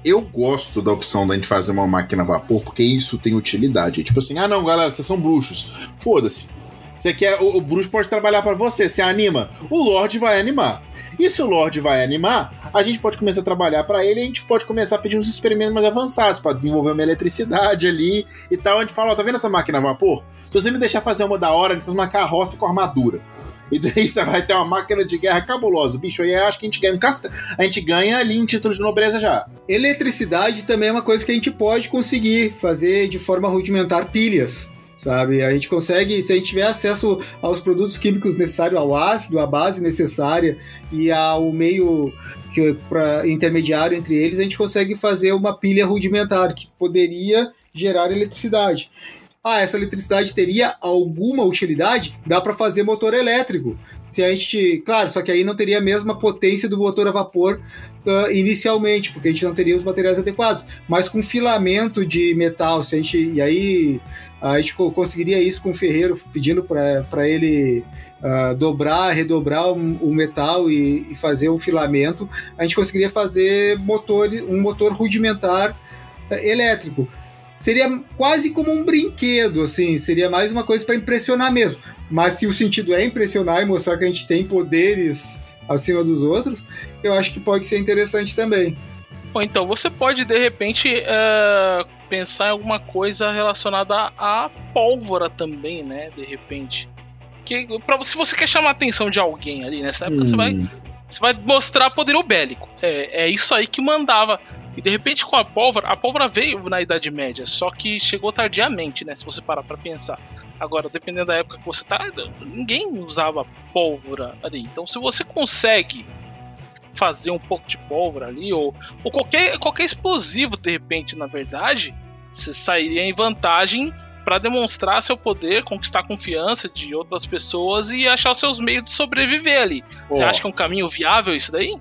Eu gosto da opção da gente fazer uma máquina a vapor, porque isso tem utilidade. Tipo assim, ah não, galera, vocês são bruxos. Foda-se. Você quer, o, o bruxo pode trabalhar pra você, você anima, o Lorde vai animar. E se o Lorde vai animar, a gente pode começar a trabalhar pra ele e a gente pode começar a pedir uns experimentos mais avançados pra desenvolver uma eletricidade ali e tal. A gente fala, ó, tá vendo essa máquina a vapor? Se você me deixar fazer uma da hora, a gente faz uma carroça com armadura. E daí você vai ter uma máquina de guerra cabulosa, bicho. Aí eu acho que a gente ganha um cast... a gente ganha ali um título de nobreza já. Eletricidade também é uma coisa que a gente pode conseguir fazer de forma rudimentar pilhas, sabe? A gente consegue, se a gente tiver acesso aos produtos químicos necessários, ao ácido, à base necessária e ao meio que, pra, intermediário entre eles, a gente consegue fazer uma pilha rudimentar que poderia gerar eletricidade. Ah, essa eletricidade teria alguma utilidade? Dá para fazer motor elétrico. Se a gente, claro, só que aí não teria a mesma potência do motor a vapor uh, inicialmente, porque a gente não teria os materiais adequados. Mas com filamento de metal, se a gente, e aí a gente conseguiria isso com o ferreiro, pedindo para ele uh, dobrar, redobrar o, o metal e, e fazer um filamento, a gente conseguiria fazer motor, um motor rudimentar uh, elétrico. Seria quase como um brinquedo, assim, seria mais uma coisa para impressionar mesmo. Mas se o sentido é impressionar e mostrar que a gente tem poderes acima dos outros, eu acho que pode ser interessante também. Bom, então, você pode, de repente, uh, pensar em alguma coisa relacionada à pólvora também, né, de repente. Que, pra, se você quer chamar a atenção de alguém ali nessa época, hum. você, vai, você vai mostrar poderio bélico. É, é isso aí que mandava. E de repente com a pólvora, a pólvora veio na Idade Média, só que chegou tardiamente, né? Se você parar pra pensar. Agora, dependendo da época que você tá, ninguém usava pólvora ali. Então, se você consegue fazer um pouco de pólvora ali, ou, ou qualquer, qualquer explosivo, de repente, na verdade, você sairia em vantagem para demonstrar seu poder, conquistar a confiança de outras pessoas e achar os seus meios de sobreviver ali. Oh. Você acha que é um caminho viável isso daí?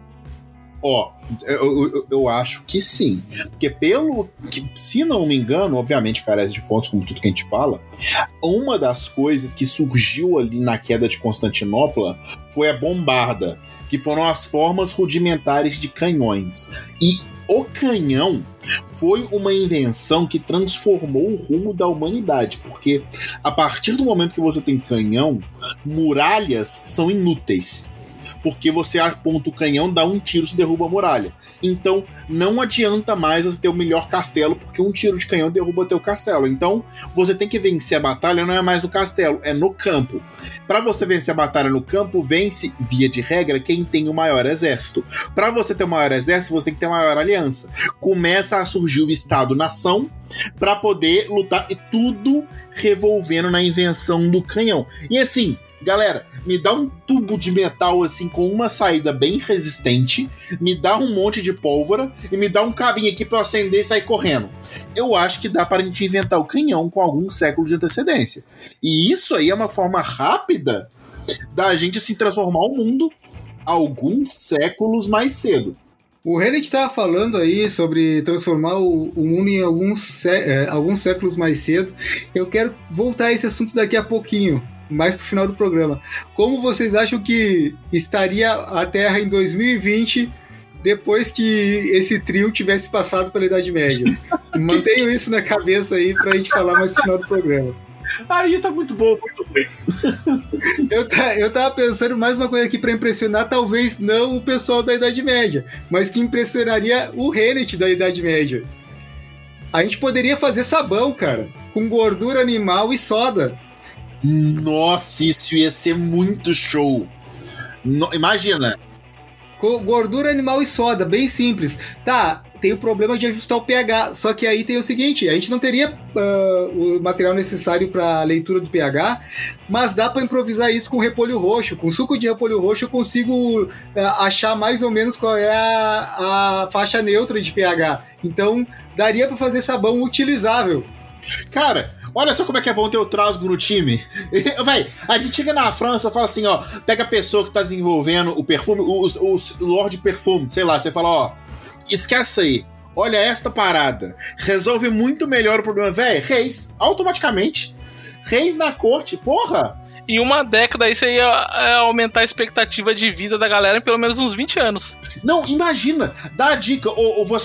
Ó, oh, eu, eu, eu acho que sim. Porque pelo que, se não me engano, obviamente carece de fontes, como tudo que a gente fala, uma das coisas que surgiu ali na queda de Constantinopla foi a bombarda, que foram as formas rudimentares de canhões. E o canhão foi uma invenção que transformou o rumo da humanidade, porque a partir do momento que você tem canhão, muralhas são inúteis. Porque você aponta o canhão, dá um tiro, se derruba a muralha. Então, não adianta mais você ter o melhor castelo, porque um tiro de canhão derruba teu castelo. Então, você tem que vencer a batalha, não é mais no castelo, é no campo. Para você vencer a batalha no campo, vence, via de regra, quem tem o maior exército. Para você ter o maior exército, você tem que ter a maior aliança. Começa a surgir o Estado-nação para poder lutar, e tudo revolvendo na invenção do canhão. E assim... Galera, me dá um tubo de metal assim com uma saída bem resistente, me dá um monte de pólvora e me dá um cabinho aqui pra eu acender e sair correndo. Eu acho que dá pra gente inventar o canhão com alguns séculos de antecedência. E isso aí é uma forma rápida da gente se transformar o mundo alguns séculos mais cedo. O Renan estava falando aí sobre transformar o, o mundo em alguns, sé- é, alguns séculos mais cedo. Eu quero voltar a esse assunto daqui a pouquinho. Mais pro final do programa. Como vocês acham que estaria a Terra em dois mil e vinte depois que esse trio tivesse passado pela Idade Média? Mantenho isso na cabeça aí pra gente falar mais pro final do programa. Aí tá muito bom, muito bem. eu, tá, eu tava pensando mais uma coisa aqui pra impressionar, talvez não o pessoal da Idade Média, mas que impressionaria o Renet da Idade Média. A gente poderia fazer sabão, cara, com gordura animal e soda. Nossa, isso ia ser muito show. No, imagina. Com gordura animal e soda, bem simples. Tá, tem o problema de ajustar o pH, só que aí tem o seguinte, a gente não teria uh, o material necessário para leitura do pH, mas dá para improvisar isso com repolho roxo. Com suco de repolho roxo eu consigo uh, achar mais ou menos qual é a, a faixa neutra de pH. Então, daria para fazer sabão utilizável. Cara... Olha só como é que é bom ter o Trasgo no time. Véi, a gente chega na França e fala assim, ó, pega a pessoa que tá desenvolvendo o perfume, o, o, o Lord Perfume, sei lá, você fala, ó, esquece aí, olha esta parada, resolve muito melhor o problema. Véi, Reis, automaticamente, Reis na corte, porra! Em uma década isso aí ia aumentar a expectativa de vida da galera em pelo menos uns vinte anos. Não, imagina, dá a dica, ou, ou você...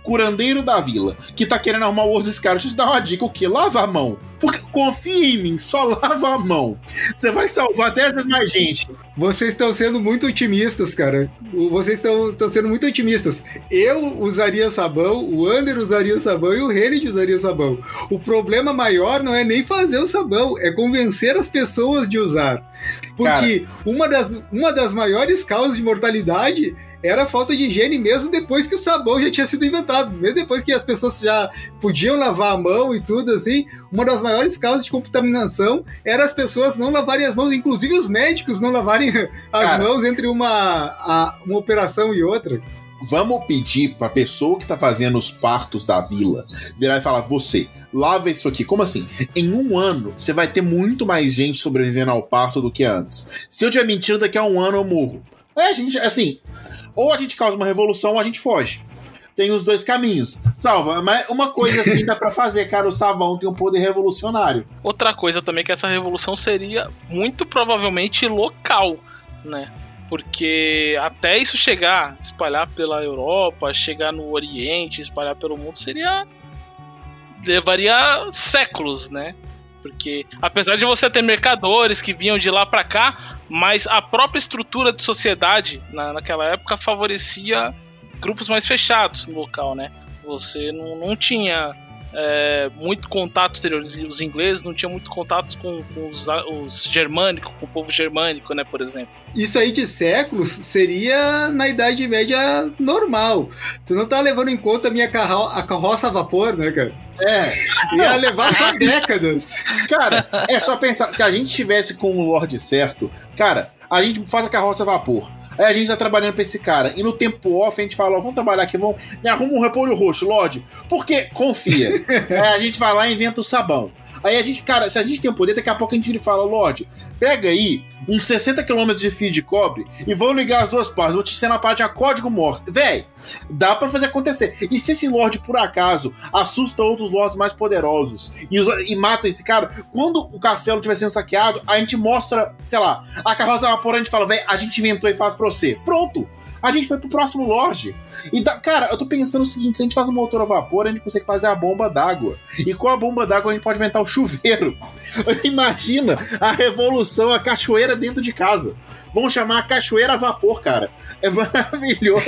curandeiro da vila, que tá querendo arrumar o osso desse cara, deixa eu te dar uma dica, o quê? Lava a mão. Porque, confia em mim, só lava a mão. Você vai salvar dez vezes mais gente. Vocês estão sendo muito otimistas, cara. Vocês estão, estão sendo muito otimistas. Eu usaria sabão, o Ander usaria o sabão e o Renid usaria o sabão. O problema maior não é nem fazer o sabão, é convencer as pessoas de usar. Porque uma das, uma das maiores causas de mortalidade era a falta de higiene mesmo depois que o sabão já tinha sido inventado. Mesmo depois que as pessoas já podiam lavar a mão e tudo assim, uma das maiores causas de contaminação era as pessoas não lavarem as mãos, inclusive os médicos não lavarem as Cara, mãos entre uma, a, uma operação e outra. Vamos pedir pra pessoa que tá fazendo os partos da vila virar e falar, você, lava isso aqui. Como assim? Em um ano, você vai ter muito mais gente sobrevivendo ao parto do que antes. Se eu tiver mentindo, daqui a um ano eu morro. É, gente, assim, ou a gente causa uma revolução ou a gente foge. Tem os dois caminhos. Salva, mas uma coisa assim dá pra fazer, cara, o sabão tem um poder revolucionário. Outra coisa também que essa revolução seria muito provavelmente local, né? Porque até isso chegar, espalhar pela Europa, chegar no Oriente, espalhar pelo mundo, seria... levaria séculos, né? Porque apesar de você ter mercadores que vinham de lá pra cá, mas a própria estrutura de sociedade na, naquela época favorecia grupos mais fechados no local, né? Você não, não tinha é, muito contato exterior. Os ingleses não tinham muito contato com, com os, os germânicos, com o povo germânico, né, por exemplo. Isso aí de séculos seria na Idade Média normal. Tu não tá levando em conta a minha carro- a carroça a vapor, né, cara? É. Ia levar só décadas. Cara, é só pensar, se a gente tivesse com o Lorde certo, cara, a gente faz a carroça a vapor. Aí a gente tá trabalhando pra esse cara. E no tempo off a gente fala, ó, vamos trabalhar aqui, vamos... Me arruma um repolho roxo, Lorde. Porque, confia. Aí a gente vai lá e inventa o sabão. Aí a gente, cara, se a gente tem o poder, daqui a pouco a gente vira e fala, Lorde, pega aí uns sessenta quilômetros de fio de cobre e vão ligar as duas partes. Vou te ensinar a parte a código Morse. Véi, dá pra fazer acontecer. E se esse Lorde, por acaso, assusta outros Lords mais poderosos e, usa, e mata esse cara, quando o castelo estiver sendo saqueado, a gente mostra, sei lá, a carroça a vapor, a gente fala, véi, a gente inventou e faz pra você. Pronto! A gente foi pro próximo Lorde. E da, cara, eu tô pensando o seguinte, se a gente faz um motor a vapor, a gente consegue fazer a bomba d'água. E com a bomba d'água a gente pode inventar o chuveiro. Imagina a revolução, a cachoeira dentro de casa. Vamos chamar a cachoeira a vapor, cara. É maravilhoso.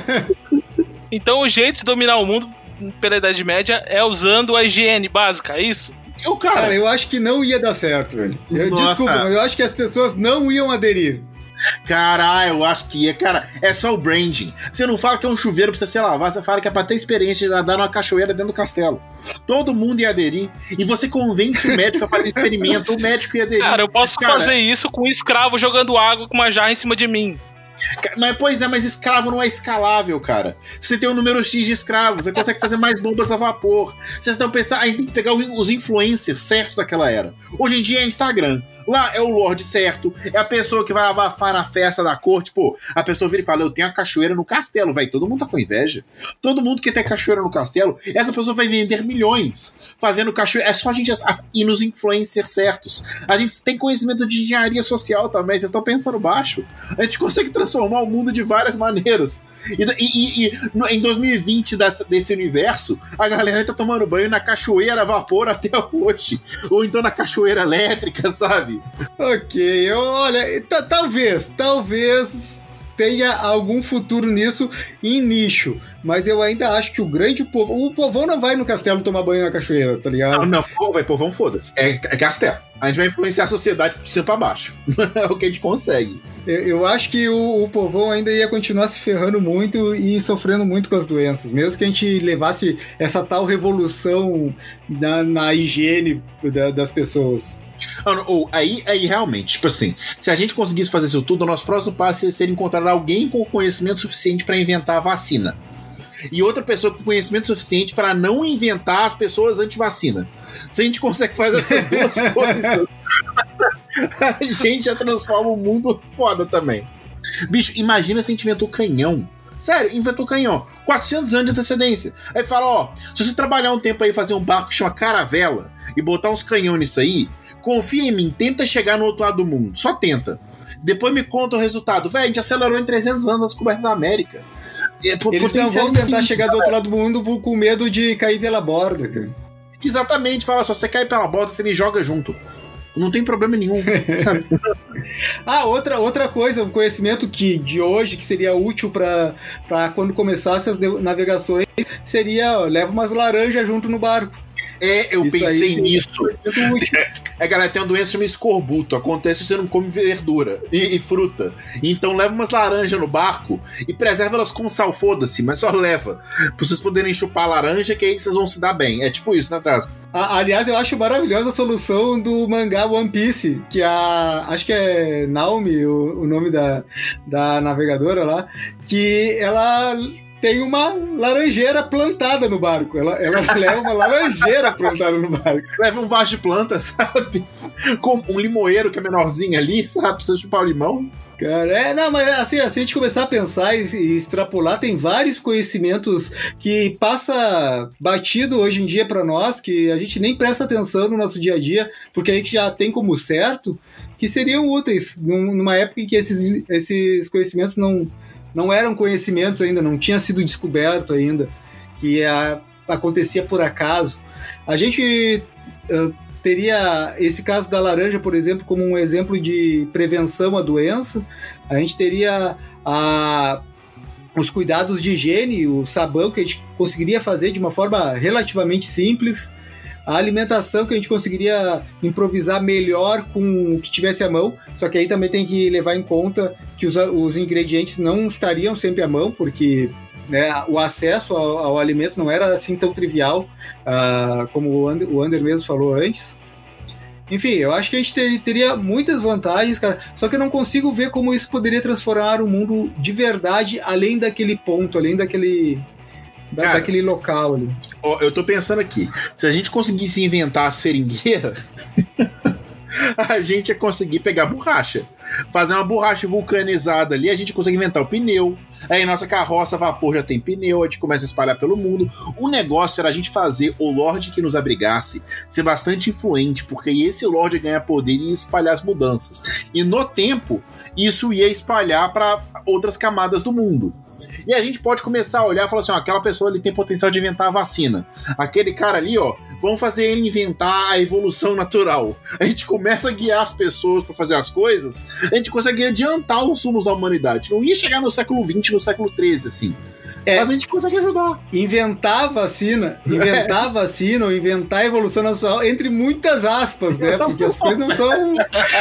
Então o jeito de dominar o mundo pela Idade Média é usando a higiene básica, é isso? Eu, cara, cara, eu acho que não ia dar certo, velho. Eu, desculpa, mas eu acho que as pessoas não iam aderir. Caralho, eu acho que ia, cara, é só o branding. Você não fala que é um chuveiro pra você se lavar, você fala que é pra ter experiência de nadar numa cachoeira dentro do castelo. Todo mundo ia aderir. E você convence o médico a fazer experimento, o médico ia aderir. Cara, eu posso cara, fazer isso com um escravo jogando água com uma jarra em cima de mim. Mas, pois é, mas escravo não é escalável, cara. Você tem um número X de escravos, você consegue fazer mais bombas a vapor. Vocês estão pensando, a gente tem que pegar os influencers certos daquela era. Hoje em dia é Instagram. Lá é o Lorde certo, é a pessoa que vai abafar na festa da corte. Pô, a pessoa vira e fala, eu tenho a cachoeira no castelo, velho. Todo mundo tá com inveja. Todo mundo que tem cachoeira no castelo, essa pessoa vai vender milhões fazendo cachoeira. É só a gente ir nos influencers certos. A gente tem conhecimento de engenharia social também. Vocês estão pensando baixo. A gente consegue transformar o mundo de várias maneiras. E, e, e no, em dois mil e vinte dessa, desse universo, a galera tá tomando banho na cachoeira a vapor até hoje. Ou então na cachoeira elétrica, sabe? Ok, eu, olha, t- talvez, talvez tenha algum futuro nisso em nicho. Mas eu ainda acho que o grande povo... O povão não vai no castelo tomar banho na cachoeira, tá ligado? Não, não, vai, povão, foda-se. É, é castelo. A gente vai influenciar a sociedade de cima pra baixo. É o que a gente consegue. Eu, eu acho que o, o povão ainda ia continuar se ferrando muito e sofrendo muito com as doenças. Mesmo que a gente levasse essa tal revolução na, na higiene da, das pessoas. Ou aí, aí realmente, tipo assim, se a gente conseguisse fazer isso tudo, o nosso próximo passo ia ser encontrar alguém com conhecimento suficiente para inventar a vacina. E outra pessoa com conhecimento suficiente para não inventar as pessoas anti-vacina. Se a gente consegue fazer essas duas coisas, a gente já transforma o mundo foda também. Bicho, imagina se a gente inventou canhão. Sério, inventou canhão. quatrocentos anos de antecedência. Aí fala, ó, se você trabalhar um tempo aí, fazer um barco que chama caravela e botar uns canhão nisso aí, confia em mim, tenta chegar no outro lado do mundo. Só tenta. Depois me conta o resultado. Véi, a gente acelerou em trezentos anos as descobertas da América. É, por, Eles não vão tentar chegar do outro lado do mundo com medo de cair pela borda, cara. Exatamente, fala só, você cai pela borda, você me joga junto. Não tem problema nenhum. Ah, outra, outra coisa, um conhecimento que, de hoje que seria útil para quando começasse as navegações seria, ó, leva umas laranjas junto no barco. É, eu Isso pensei aí, nisso. É, galera, tem uma doença chamada escorbuto. Acontece se você não come verdura e, e fruta. Então leva umas laranjas no barco e preserva elas com sal, foda-se, mas só leva. Pra vocês poderem chupar a laranja, que aí vocês vão se dar bem. É tipo isso, né, Trasgo? Aliás, eu acho maravilhosa a solução do mangá One Piece, que a... acho que é Naomi, o, o nome da, da navegadora lá, que ela tem uma laranjeira plantada no barco. Ela, ela leva uma laranjeira plantada no barco. Leva um vaso de planta, sabe? Com um limoeiro que é menorzinho ali, sabe? Precisa chupar o limão. Cara, é, não, mas assim, assim, a gente começar a pensar e, e extrapolar, tem vários conhecimentos que passa batido hoje em dia para nós, que a gente nem presta atenção no nosso dia a dia, porque a gente já tem como certo, que seriam úteis num, numa época em que esses, esses conhecimentos não, não eram conhecimentos ainda, não tinha sido descoberto ainda, que a, acontecia por acaso. A gente... Uh, teria esse caso da laranja, por exemplo, como um exemplo de prevenção à doença. A gente teria a, os cuidados de higiene, o sabão que a gente conseguiria fazer de uma forma relativamente simples, a alimentação que a gente conseguiria improvisar melhor com o que tivesse à mão, só que aí também tem que levar em conta que os, os ingredientes não estariam sempre à mão, porque... né, o acesso ao, ao alimento não era assim tão trivial, uh, como o Ander, o Ander mesmo falou antes. Enfim, eu acho que a gente ter, teria muitas vantagens, cara, só que eu não consigo ver como isso poderia transformar o mundo de verdade, além daquele ponto, além daquele, da, cara, daquele local ali. Ó, eu tô pensando aqui, se a gente conseguisse inventar a seringueira, a gente ia conseguir pegar borracha. Fazer uma borracha vulcanizada ali, a gente consegue inventar o pneu. Aí nossa carroça a vapor já tem pneu, a gente começa a espalhar pelo mundo. O negócio era a gente fazer o Lorde que nos abrigasse ser bastante influente, porque esse Lorde ia ganhar poder e ia espalhar as mudanças. E no tempo, isso ia espalhar para outras camadas do mundo. E a gente pode começar a olhar e falar assim, ó, aquela pessoa ali tem potencial de inventar a vacina. Aquele cara ali, ó, vamos fazer ele inventar a evolução natural. A gente começa a guiar as pessoas para fazer as coisas, a gente consegue adiantar os rumos da humanidade. Não ia chegar no século vinte, no século treze, assim. É, mas a gente consegue ajudar. Inventar a vacina, inventar a vacina ou inventar a evolução natural, entre muitas aspas, né? Porque as coisas não são,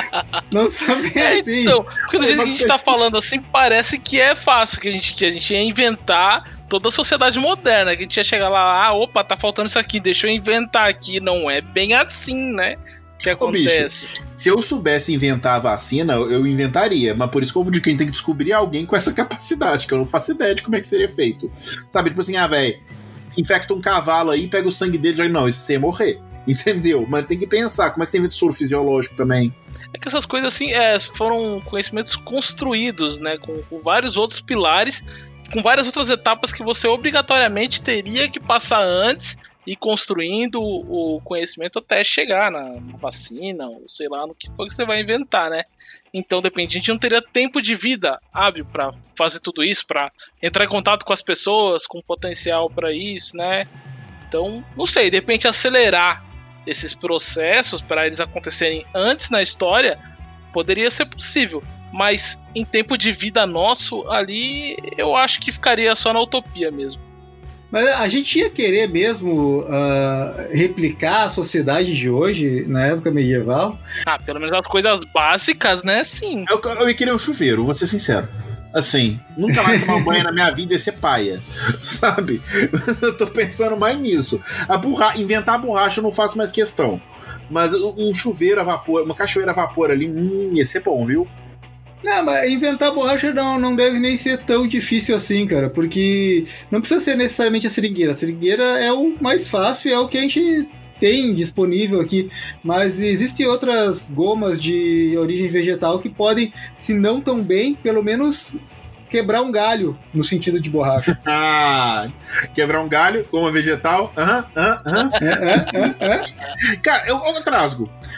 não são bem é, assim. Então, porque do jeito que a gente tá falando assim, parece que é fácil, que a gente, que a gente ia inventar toda a sociedade moderna, que a gente ia chegar lá, ah, opa, tá faltando isso aqui, deixa eu inventar aqui. Não é bem assim, né? Que acontece. Ô, bicho, se eu soubesse inventar a vacina, eu inventaria, mas por isso que eu digo que a gente tem que descobrir alguém com essa capacidade, que eu não faço ideia de como é que seria feito. Sabe, tipo assim, ah, velho, infecta um cavalo aí, pega o sangue dele e já, não, isso você ia morrer, entendeu? Mas tem que pensar, como é que você inventa soro fisiológico também? É que essas coisas assim, é, foram conhecimentos construídos, né, com, com vários outros pilares, com várias outras etapas que você obrigatoriamente teria que passar antes, e construindo o conhecimento até chegar na, na vacina, ou sei lá, no que for que você vai inventar, né? Então, depende, a gente não teria tempo de vida hábil para fazer tudo isso, para entrar em contato com as pessoas, com potencial para isso, né? Então, não sei, de repente acelerar esses processos para eles acontecerem antes na história, poderia ser possível. Mas em tempo de vida nosso, ali, eu acho que ficaria só na utopia mesmo. Mas a gente ia querer mesmo uh, replicar a sociedade de hoje, na época medieval? Ah, pelo menos as coisas básicas, né? Sim. Eu, eu ia querer um chuveiro, vou ser sincero. Assim, nunca mais tomar banho na minha vida e ser paia, sabe? Eu tô pensando mais nisso. A borra... Inventar a borracha eu não faço mais questão. Mas um chuveiro a vapor, uma cachoeira a vapor ali, hum, ia ser bom, viu? Não, mas inventar borracha não, não deve nem ser tão difícil assim, cara, porque não precisa ser necessariamente a seringueira. A seringueira é o mais fácil e é o que a gente tem disponível aqui, mas existem outras gomas de origem vegetal que podem, se não tão bem, pelo menos quebrar um galho no sentido de borracha. Ah, quebrar um galho, goma vegetal, aham, aham, aham. Cara, eu, eu trasgo.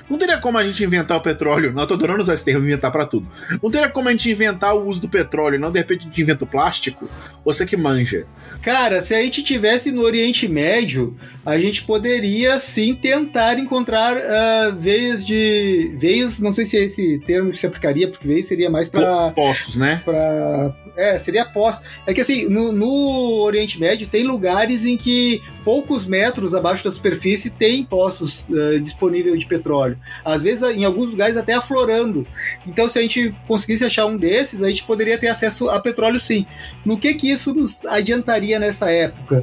Não teria como a gente inventar o petróleo. Não, eu tô adorando usar esse termo, inventar pra tudo. Não teria como a gente inventar o uso do petróleo, não de repente a gente inventa o plástico? Você que manja. Cara, se a gente tivesse no Oriente Médio, a gente poderia sim tentar encontrar uh, veias de... Veias, não sei se esse termo se aplicaria, porque veias seria mais pra... Poços, né? Pra, é, seria poços. É que assim, no, no Oriente Médio tem lugares em que poucos metros abaixo da superfície tem poços uh, disponíveis de petróleo. Às vezes, em alguns lugares, até aflorando. Então, se a gente conseguisse achar um desses, a gente poderia ter acesso a petróleo sim. No que que isso nos adiantaria nessa época?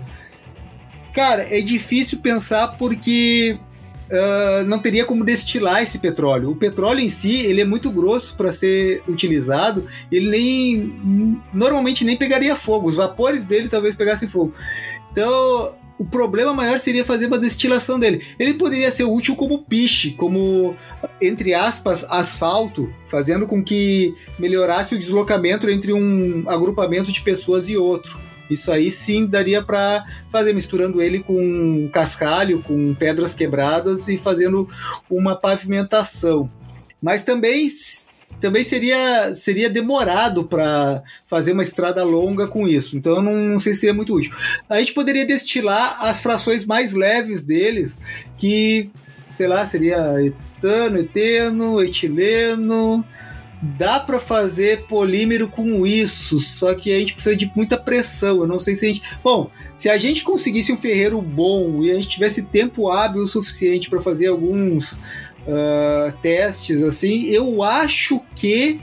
Cara, é difícil pensar porque uh, não teria como destilar esse petróleo. O petróleo em si, ele é muito grosso para ser utilizado, ele nem normalmente nem pegaria fogo, os vapores dele talvez pegassem fogo. Então, o problema maior seria fazer uma destilação dele. Ele poderia ser útil como piche, como, entre aspas, asfalto, fazendo com que melhorasse o deslocamento entre um agrupamento de pessoas e outro. Isso aí sim daria para fazer, misturando ele com cascalho, com pedras quebradas e fazendo uma pavimentação. Mas também, também seria, seria demorado para fazer uma estrada longa com isso. Então eu não, não sei se seria muito útil. A gente poderia destilar as frações mais leves deles, que, sei lá, seria etano, eteno, etileno... Dá para fazer polímero com isso, só que a gente precisa de muita pressão. Eu não sei se a gente... Bom, se a gente conseguisse um ferreiro bom e a gente tivesse tempo hábil o suficiente para fazer alguns uh, testes, assim, eu acho que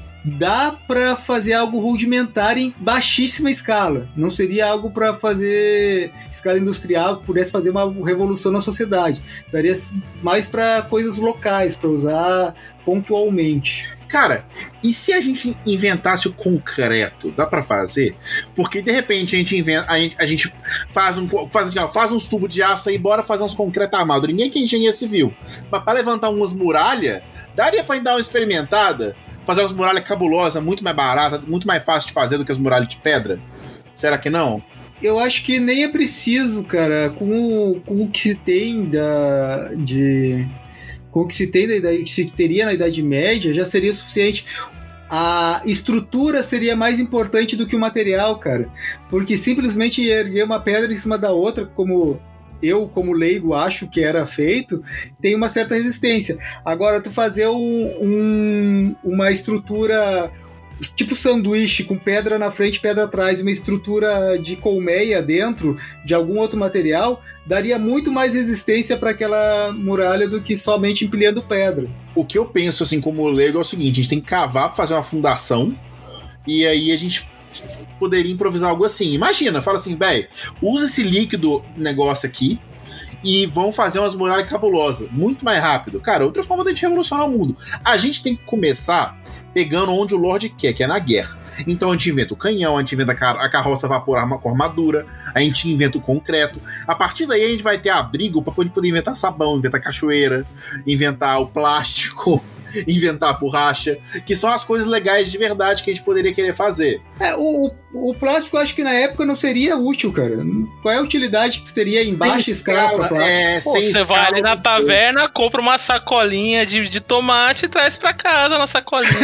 dá para fazer algo rudimentar em baixíssima escala. Não seria algo para fazer escala industrial que pudesse fazer uma revolução na sociedade. Daria mais para coisas locais, para usar pontualmente. Cara, e se a gente inventasse o concreto? Dá pra fazer? Porque de repente a gente inventa, a gente, a gente faz, um, faz, assim, ó, faz uns tubos de aço aí, bora fazer uns concretos armados. Ninguém que é engenheiro civil. Mas pra levantar umas muralhas, daria pra dar uma experimentada? Fazer umas muralhas cabulosas, muito mais baratas, muito mais fácil de fazer do que as muralhas de pedra? Será que não? Eu acho que nem é preciso, cara, com o, com o que se tem da, de... com o que se tem da idade, que se teria na Idade Média, já seria suficiente. A estrutura seria mais importante do que o material, cara. Porque simplesmente erguer uma pedra em cima da outra, como eu, como leigo, acho que era feito, tem uma certa resistência. Agora, tu fazer um, um, uma estrutura tipo sanduíche, com pedra na frente e pedra atrás, uma estrutura de colmeia dentro, de algum outro material, daria muito mais resistência para aquela muralha do que somente empilhando pedra. O que eu penso, assim, como leigo é o seguinte: a gente tem que cavar para fazer uma fundação, e aí a gente poderia improvisar algo assim. Imagina, fala assim, velho, usa esse líquido negócio aqui e vão fazer umas muralhas cabulosas, muito mais rápido. Cara, outra forma da gente revolucionar o mundo. A gente tem que começar pegando onde o Lorde quer, que é na guerra. Então a gente inventa o canhão, a gente inventa a carroça a vapor com armadura, a gente inventa o concreto. A partir daí a gente vai ter abrigo para poder inventar sabão, inventar cachoeira, inventar o plástico, inventar a borracha, que são as coisas legais de verdade que a gente poderia querer fazer. É, o, o plástico eu acho que na época não seria útil, cara. Qual é a utilidade que tu teria em baixa escala para plástico? É, Pô, você vai ali na taverna, compra uma sacolinha de, de tomate e traz pra casa na sacolinha.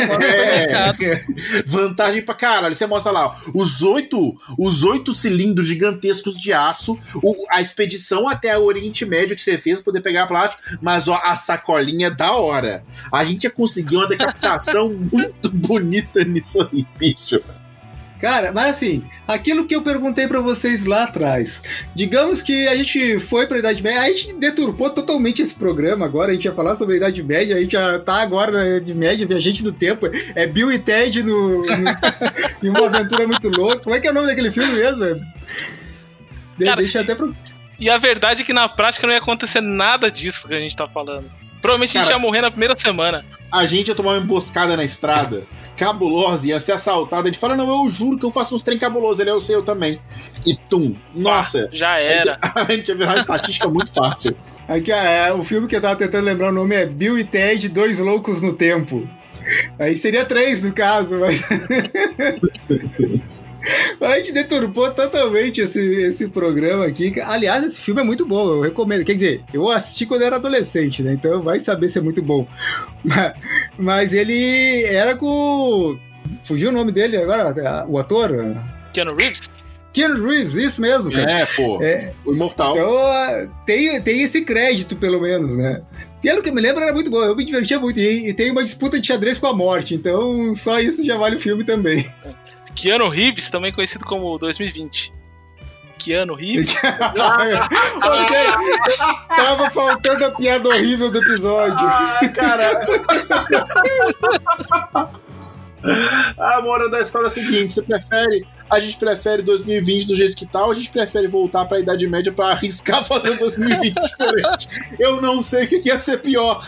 É, vantagem pra caralho. Você mostra lá, os oito, os oito cilindros gigantescos de aço, o, a expedição até o Oriente Médio que você fez pra poder pegar plástico, mas ó, a sacolinha é da hora. A gente ia conseguir uma decapitação muito bonita nisso aí, bicho. Cara, mas assim, aquilo que eu perguntei pra vocês lá atrás, digamos que a gente foi pra Idade Média, a gente deturpou totalmente esse programa agora, a gente ia falar sobre a Idade Média, a gente já tá agora na Idade Média, viajante do tempo, é Bill e Ted no, no, em uma aventura muito louca. Como é que é o nome daquele filme mesmo, velho? De, Cara, deixa até pro... E a verdade é que na prática não ia acontecer nada disso que a gente tá falando. Provavelmente Cara, a gente ia morrer na primeira semana. A gente ia tomar uma emboscada na estrada, cabulosa, ia ser assaltado. A gente fala, não, eu juro que eu faço uns trem cabulosos. Ele é o seu também. E tum, nossa. Ah, já era. A gente ia virar uma estatística muito fácil. Aqui, é, o filme que eu tava tentando lembrar o nome é Bill e Ted, Dois Loucos no Tempo. Aí seria três no caso, mas... A gente deturpou totalmente esse, esse programa aqui. Aliás, esse filme é muito bom, eu recomendo. Quer dizer, eu assisti quando era adolescente, né? Então vai saber se é muito bom. Mas, mas ele era com... Fugiu o nome dele agora, o ator? Keanu Reeves? Keanu Reeves, isso mesmo, cara. É, pô. É. O Imortal. Então, tem, tem esse crédito, pelo menos, né? Pelo que eu me lembro, era muito bom. Eu me divertia muito. E, e tem uma disputa de xadrez com a morte. Então, só isso já vale o filme também. Keanu Reeves, também conhecido como dois mil e vinte. Keanu Reeves. Ok. Tava faltando a piada horrível do episódio. Ah, cara. A moral da história é o seguinte: você prefere, a gente prefere dois mil e vinte do jeito que tá, ou a gente prefere voltar pra Idade Média pra arriscar fazer dois mil e vinte diferente? Eu não sei o que ia ser pior.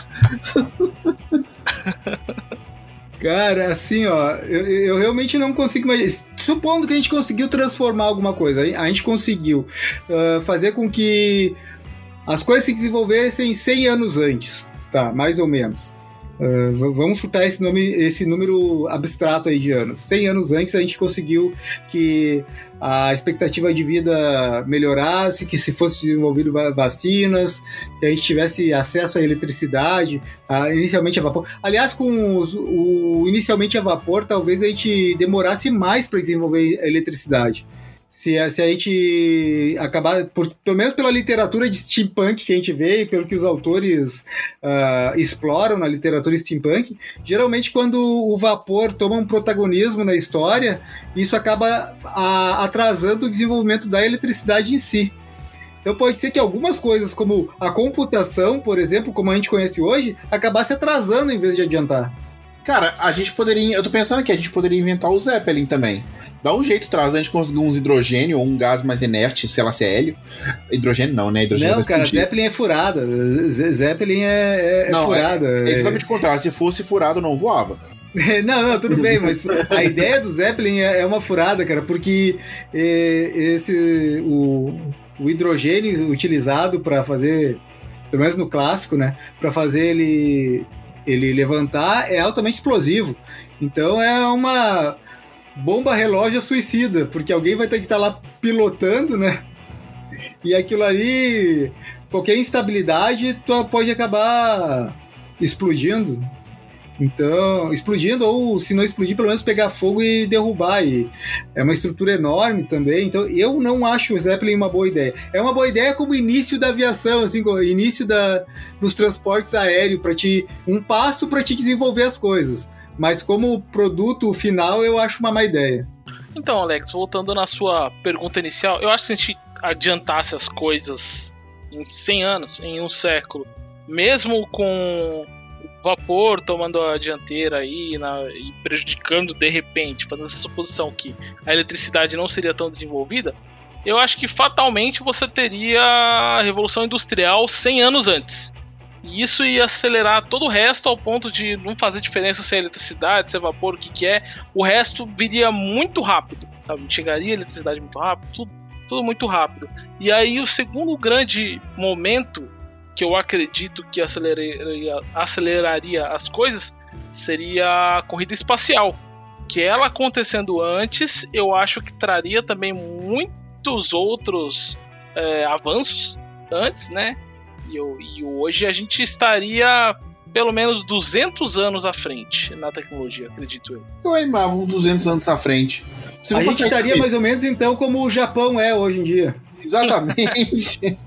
Cara, assim, ó, eu, eu realmente não consigo mais. Supondo que a gente conseguiu transformar alguma coisa, a gente conseguiu uh, fazer com que as coisas se desenvolvessem cem anos antes, tá? Mais ou menos. Uh, vamos chutar esse, nome, esse número abstrato aí de anos. cem anos antes a gente conseguiu que a expectativa de vida melhorasse, que se fosse desenvolvido vacinas, que a gente tivesse acesso à eletricidade, a, inicialmente a vapor. Aliás, com os, o inicialmente a vapor, talvez a gente demorasse mais para desenvolver a eletricidade. Se a, se a gente acabar, por, pelo menos pela literatura de steampunk que a gente vê e pelo que os autores uh, exploram na literatura steampunk, geralmente quando o vapor toma um protagonismo na história, isso acaba a, atrasando o desenvolvimento da eletricidade em si. Então pode ser que algumas coisas, como a computação, por exemplo, como a gente conhece hoje, acabasse atrasando em vez de adiantar. Cara, a gente poderia... Eu tô pensando que a gente poderia inventar o Zeppelin também. Dá um jeito atrás da gente conseguir uns hidrogênio ou um gás mais inerte, sei lá se é hélio. Hidrogênio não, né? Hidrogênio não, cara, explodir. Zeppelin é furada. Zeppelin é, é, não, é furada. É, é exatamente o contrário. Se fosse furado, não voava. Não, não, tudo bem, mas a ideia do Zeppelin é, é uma furada, cara, porque é, esse, o, o hidrogênio utilizado para fazer, pelo menos no clássico, né? Para fazer ele, ele levantar é altamente explosivo. Então é uma bomba relógio suicida, porque alguém vai ter que estar lá pilotando, né? E aquilo ali, qualquer instabilidade, tu pode acabar explodindo. Então, explodindo, ou se não explodir, pelo menos pegar fogo e derrubar. E é uma estrutura enorme também. Então, eu não acho o Zeppelin uma boa ideia. É uma boa ideia como início da aviação, assim, como início da, dos transportes aéreos, para te um passo para te desenvolver as coisas. Mas como produto final, eu acho uma má ideia. Então, Alex, voltando na sua pergunta inicial, eu acho que se a gente adiantasse as coisas em cem anos, em um século, mesmo com o vapor tomando a dianteira aí na, e prejudicando de repente, fazendo essa suposição que a eletricidade não seria tão desenvolvida, eu acho que fatalmente você teria a Revolução Industrial cem anos antes. E isso ia acelerar todo o resto ao ponto de não fazer diferença se é eletricidade, se é vapor, o que que é. O resto viria muito rápido, sabe? Chegaria a eletricidade muito rápido, tudo, tudo muito rápido. E aí o segundo grande momento que eu acredito que aceleraria, aceleraria as coisas seria a corrida espacial. Que ela acontecendo antes, eu acho que traria também muitos outros é, avanços antes, né? E, eu, e hoje a gente estaria pelo menos duzentos anos à frente na tecnologia, acredito eu. Eu animava uns duzentos anos à frente. Se a gente estaria aqui mais ou menos então como o Japão é hoje em dia. Exatamente.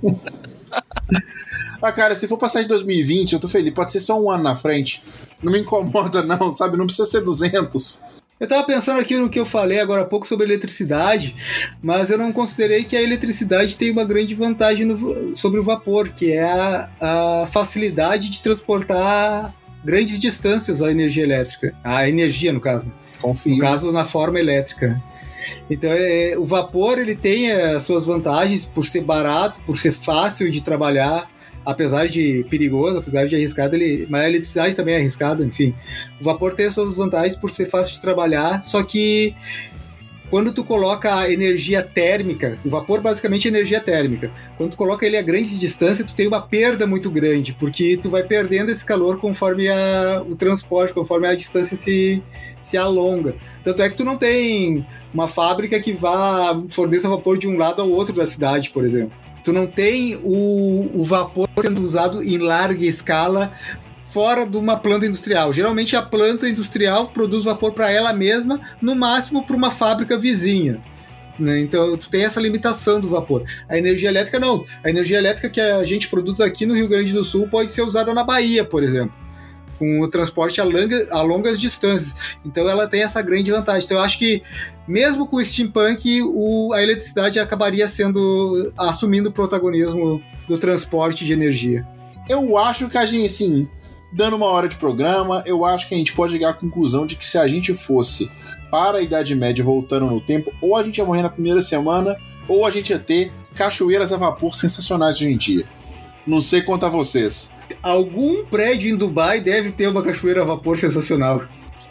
Ah, cara, se for passar de dois mil e vinte, eu tô feliz. Pode ser só um ano na frente. Não me incomoda não, sabe? Não precisa ser duzentos. Eu tava pensando aqui no que eu falei agora há pouco sobre eletricidade, mas eu não considerei que a eletricidade tem uma grande vantagem no, sobre o vapor, que é a, a facilidade de transportar grandes distâncias a energia elétrica. A energia, no caso. Confio. No caso, na forma elétrica. Então, é, o vapor ele tem as suas vantagens por ser barato, por ser fácil de trabalhar, apesar de perigoso, apesar de arriscado, ele, mas a eletricidade também é arriscada, enfim. O vapor tem as suas vantagens por ser fácil de trabalhar, só que quando tu coloca a energia térmica, o vapor basicamente é energia térmica, quando tu coloca ele a grande distância, tu tem uma perda muito grande, porque tu vai perdendo esse calor conforme a, o transporte, conforme a distância se, se alonga. Tanto é que tu não tem uma fábrica que vá fornecer vapor de um lado ao outro da cidade, por exemplo. Tu não tem o, o vapor sendo usado em larga escala fora de uma planta industrial. Geralmente a planta industrial produz vapor para ela mesma, no máximo para uma fábrica vizinha. Né? Então tu tem essa limitação do vapor. A energia elétrica não. A energia elétrica que a gente produz aqui no Rio Grande do Sul pode ser usada na Bahia, por exemplo, com o transporte a, longa, a longas distâncias. Então ela tem essa grande vantagem. Então eu acho que mesmo com o steampunk, o, a eletricidade acabaria sendo assumindo o protagonismo do transporte de energia. Eu acho que a gente, assim, dando uma hora de programa, eu acho que a gente pode chegar à conclusão de que se a gente fosse para a Idade Média voltando no tempo, ou a gente ia morrer na primeira semana, ou a gente ia ter cachoeiras a vapor sensacionais hoje em dia. Não sei quanto a vocês. Algum prédio em Dubai deve ter uma cachoeira a vapor sensacional.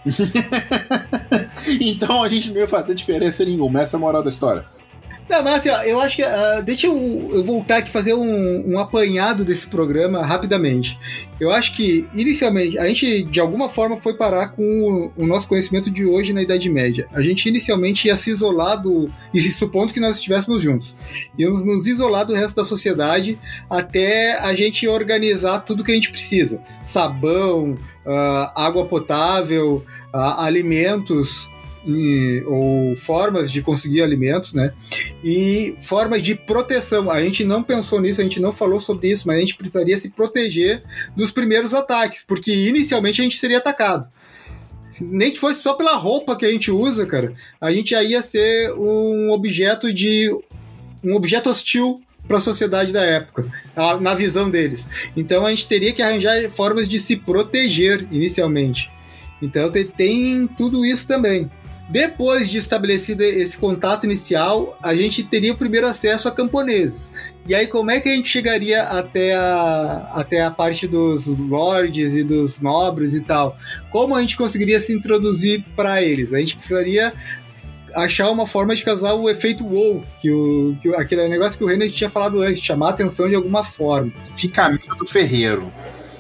Então a gente não ia fazer diferença nenhuma, essa é a moral da história. Não, mas assim, ó, eu acho que... Uh, deixa eu, eu voltar aqui e fazer um, um apanhado desse programa rapidamente. Eu acho que, inicialmente, a gente, de alguma forma, foi parar com o, o nosso conhecimento de hoje na Idade Média. A gente, inicialmente, ia se isolar do... E supondo que nós estivéssemos juntos. Íamos nos isolar do resto da sociedade até a gente organizar tudo que a gente precisa. Sabão, uh, água potável, uh, alimentos... E, ou formas de conseguir alimentos, né? E formas de proteção. A gente não pensou nisso, a gente não falou sobre isso, mas a gente precisaria se proteger dos primeiros ataques, porque inicialmente a gente seria atacado. Nem que fosse só pela roupa que a gente usa, cara, a gente já ia ser um objeto de um objeto hostil para a sociedade da época, na visão deles. Então a gente teria que arranjar formas de se proteger inicialmente. Então tem, tem tudo isso também. Depois de estabelecido esse contato inicial, a gente teria o primeiro acesso a camponeses. E aí como é que a gente chegaria até a, até a parte dos lords e dos nobres e tal? Como a gente conseguiria se introduzir para eles? A gente precisaria achar uma forma de causar o efeito wow, que o, que aquele negócio que o Renan tinha falado antes, chamar a atenção de alguma forma. Fica amigo do ferreiro.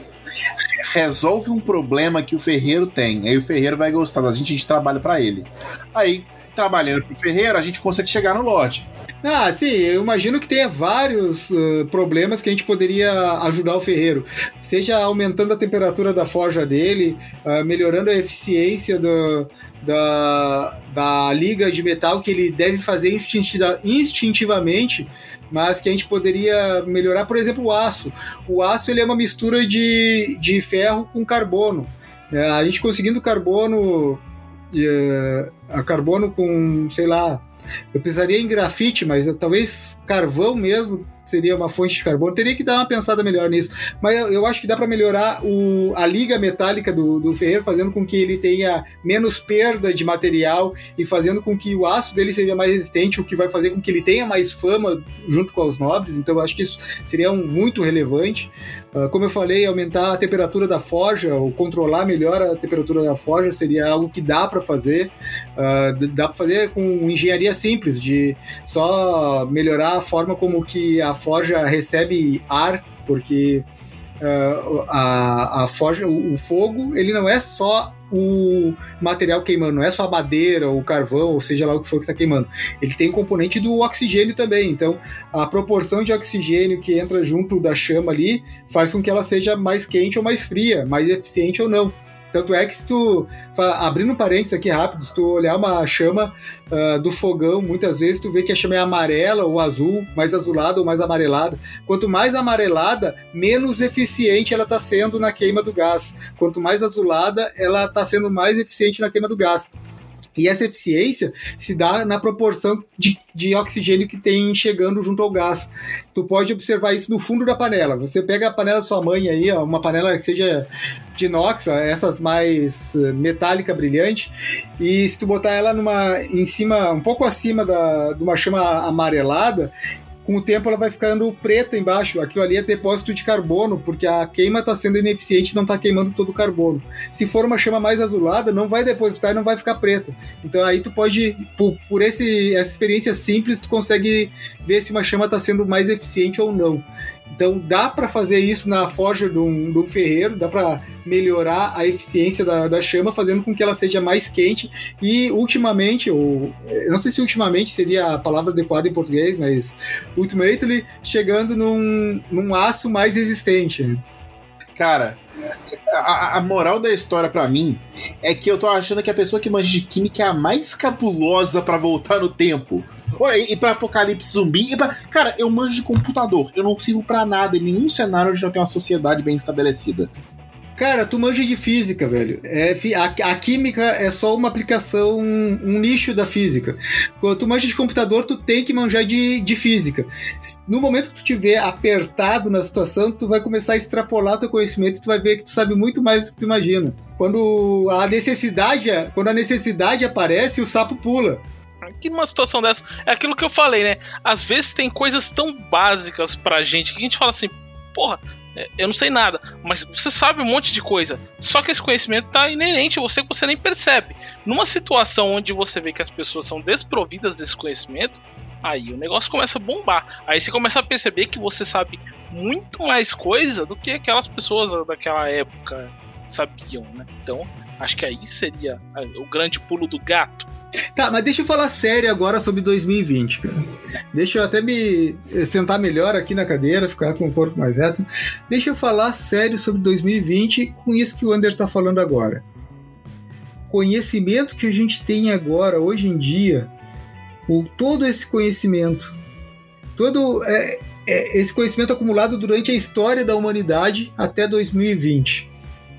Resolve um problema que o ferreiro tem, aí o ferreiro vai gostar da gente, a gente trabalha pra ele. Aí, trabalhando pro ferreiro, a gente consegue chegar no lote. Ah, sim, eu imagino que tenha vários uh, problemas que a gente poderia ajudar o ferreiro. Seja aumentando a temperatura da forja dele, uh, melhorando a eficiência do, da, da liga de metal que ele deve fazer instintiva, instintivamente, mas que a gente poderia melhorar, por exemplo, o aço. O aço ele é uma mistura de, de ferro com carbono. É, a gente conseguindo carbono, é, a carbono com, sei lá, eu pensaria em grafite, mas talvez carvão mesmo seria uma fonte de carbono. Teria que dar uma pensada melhor nisso. Mas eu, eu acho que dá para melhorar o, a liga metálica do, do ferreiro, fazendo com que ele tenha menos perda de material e fazendo com que o aço dele seja mais resistente, o que vai fazer com que ele tenha mais fama junto com os nobres. Então eu acho que isso seria um, muito relevante. Uh, como eu falei, aumentar a temperatura da forja, ou controlar melhor a temperatura da forja, seria algo que dá para fazer. Uh, dá para fazer com engenharia simples, de só melhorar a forma como que a forja recebe ar, porque uh, a, a forja, o, o fogo, ele não é só o material queimando, não é só a madeira, o carvão, ou seja lá o que for que está queimando. Ele tem componente do oxigênio também, então a proporção de oxigênio que entra junto da chama ali faz com que ela seja mais quente ou mais fria, mais eficiente ou não. Tanto é que se tu, abrindo um parênteses aqui rápido, se tu olhar uma chama uh, do fogão, muitas vezes tu vê que a chama é amarela ou azul, mais azulada ou mais amarelada. Quanto mais amarelada, menos eficiente ela está sendo na queima do gás. Quanto mais azulada, ela está sendo mais eficiente na queima do gás. E essa eficiência se dá na proporção de, de oxigênio que tem chegando junto ao gás. Tu pode observar isso no fundo da panela. Você pega a panela da sua mãe aí, ó, uma panela que seja de inox, ó, essas mais metálica, brilhante, e se tu botar ela numa, em cima, um pouco acima da, de uma chama amarelada, com o tempo ela vai ficando preta embaixo. Aquilo ali é depósito de carbono, porque a queima está sendo ineficiente e não está queimando todo o carbono. Se for uma chama mais azulada, não vai depositar e não vai ficar preta. Então aí tu pode, por, por esse, essa experiência simples, tu consegue ver se uma chama está sendo mais eficiente ou não. Então dá para fazer isso na forja de um, de um ferreiro, dá para melhorar a eficiência da, da chama, fazendo com que ela seja mais quente e ultimamente, ou eu não sei se ultimamente seria a palavra adequada em português, mas ultimately chegando num, num aço mais resistente. Cara, a, a moral da história pra mim é que eu tô achando que a pessoa que manja de química é a mais cabulosa pra voltar no tempo. E pra apocalipse zumbi, e pra... Cara, eu manjo de computador, eu não sirvo pra nada em nenhum cenário onde não tem uma sociedade bem estabelecida. Cara, tu manja de física, velho. É, a, a química é só uma aplicação, um, um nicho da física. Quando tu manja de computador, tu tem que manjar de, de física. No momento que tu estiver apertado na situação, tu vai começar a extrapolar teu conhecimento e tu vai ver que tu sabe muito mais do que tu imagina. Quando a necessidade, quando a necessidade aparece, o sapo pula. Que numa situação dessa, é aquilo que eu falei, né? Às vezes tem coisas tão básicas pra gente que a gente fala assim, porra, eu não sei nada, mas você sabe um monte de coisa, só que esse conhecimento tá inerente a você que você nem percebe. Numa situação onde você vê que as pessoas são desprovidas desse conhecimento, aí o negócio começa a bombar. Aí você começa a perceber que você sabe muito mais coisa do que aquelas pessoas daquela época sabiam, né? Então, acho que aí seria o grande pulo do gato. Tá, mas deixa eu falar sério agora sobre dois mil e vinte, cara. Deixa eu até me sentar melhor aqui na cadeira, ficar com o corpo mais reto. Deixa eu falar sério sobre dois mil e vinte com isso que o Ander tá falando agora. Conhecimento que a gente tem agora, hoje em dia, o, todo esse conhecimento, todo é, é, esse conhecimento acumulado durante a história da humanidade até dois mil e vinte.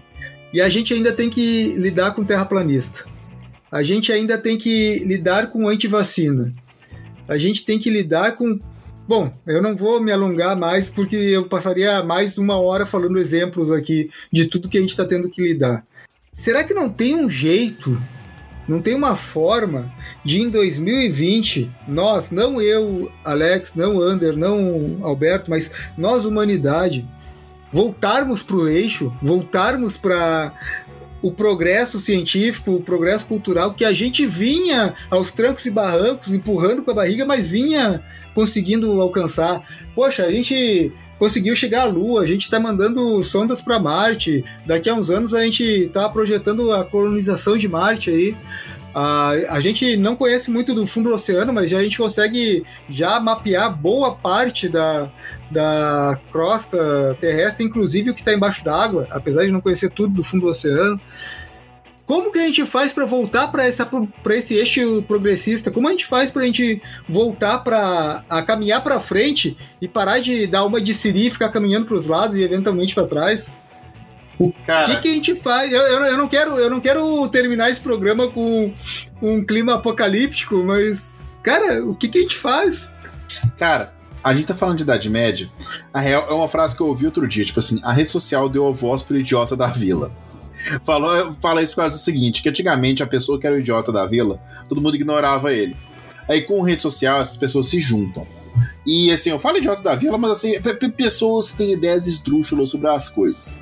E a gente ainda tem que lidar com terraplanista. A gente ainda tem que lidar com antivacina. A gente tem que lidar com... Bom, eu não vou me alongar mais, porque eu passaria mais uma hora falando exemplos aqui de tudo que a gente está tendo que lidar. Será que não tem um jeito, não tem uma forma de em dois mil e vinte, nós, não eu, Alex, não Ander, não Alberto, mas nós, humanidade, voltarmos para o eixo, voltarmos para... o progresso científico, o progresso cultural que a gente vinha aos trancos e barrancos, empurrando com a barriga, mas vinha conseguindo alcançar. Poxa, a gente conseguiu chegar à Lua, a gente está mandando sondas para Marte, daqui a uns anos a gente está projetando a colonização de Marte aí. A, a gente não conhece muito do fundo do oceano, mas já a gente consegue já mapear boa parte da, da crosta terrestre, inclusive o que está embaixo d'água, apesar de não conhecer tudo do fundo do oceano. Como que a gente faz para voltar para esse eixo progressista? Como a gente faz para a gente voltar para a caminhar para frente e parar de dar uma de siri e ficar caminhando para os lados e eventualmente para trás? O Cara, que, que a gente faz? Eu, eu, eu, não quero, eu não quero terminar esse programa com um clima apocalíptico, mas, cara, o que, que a gente faz? Cara, a gente tá falando de Idade Média. A real é uma frase que eu ouvi outro dia, tipo assim, a rede social deu a voz pro idiota da vila. Falou, fala isso por causa do seguinte, que antigamente a pessoa que era o idiota da vila, todo mundo ignorava ele. Aí com rede social, essas pessoas se juntam. E assim, eu falo idiota da vila, mas assim, pessoas têm ideias esdrúxulas sobre as coisas.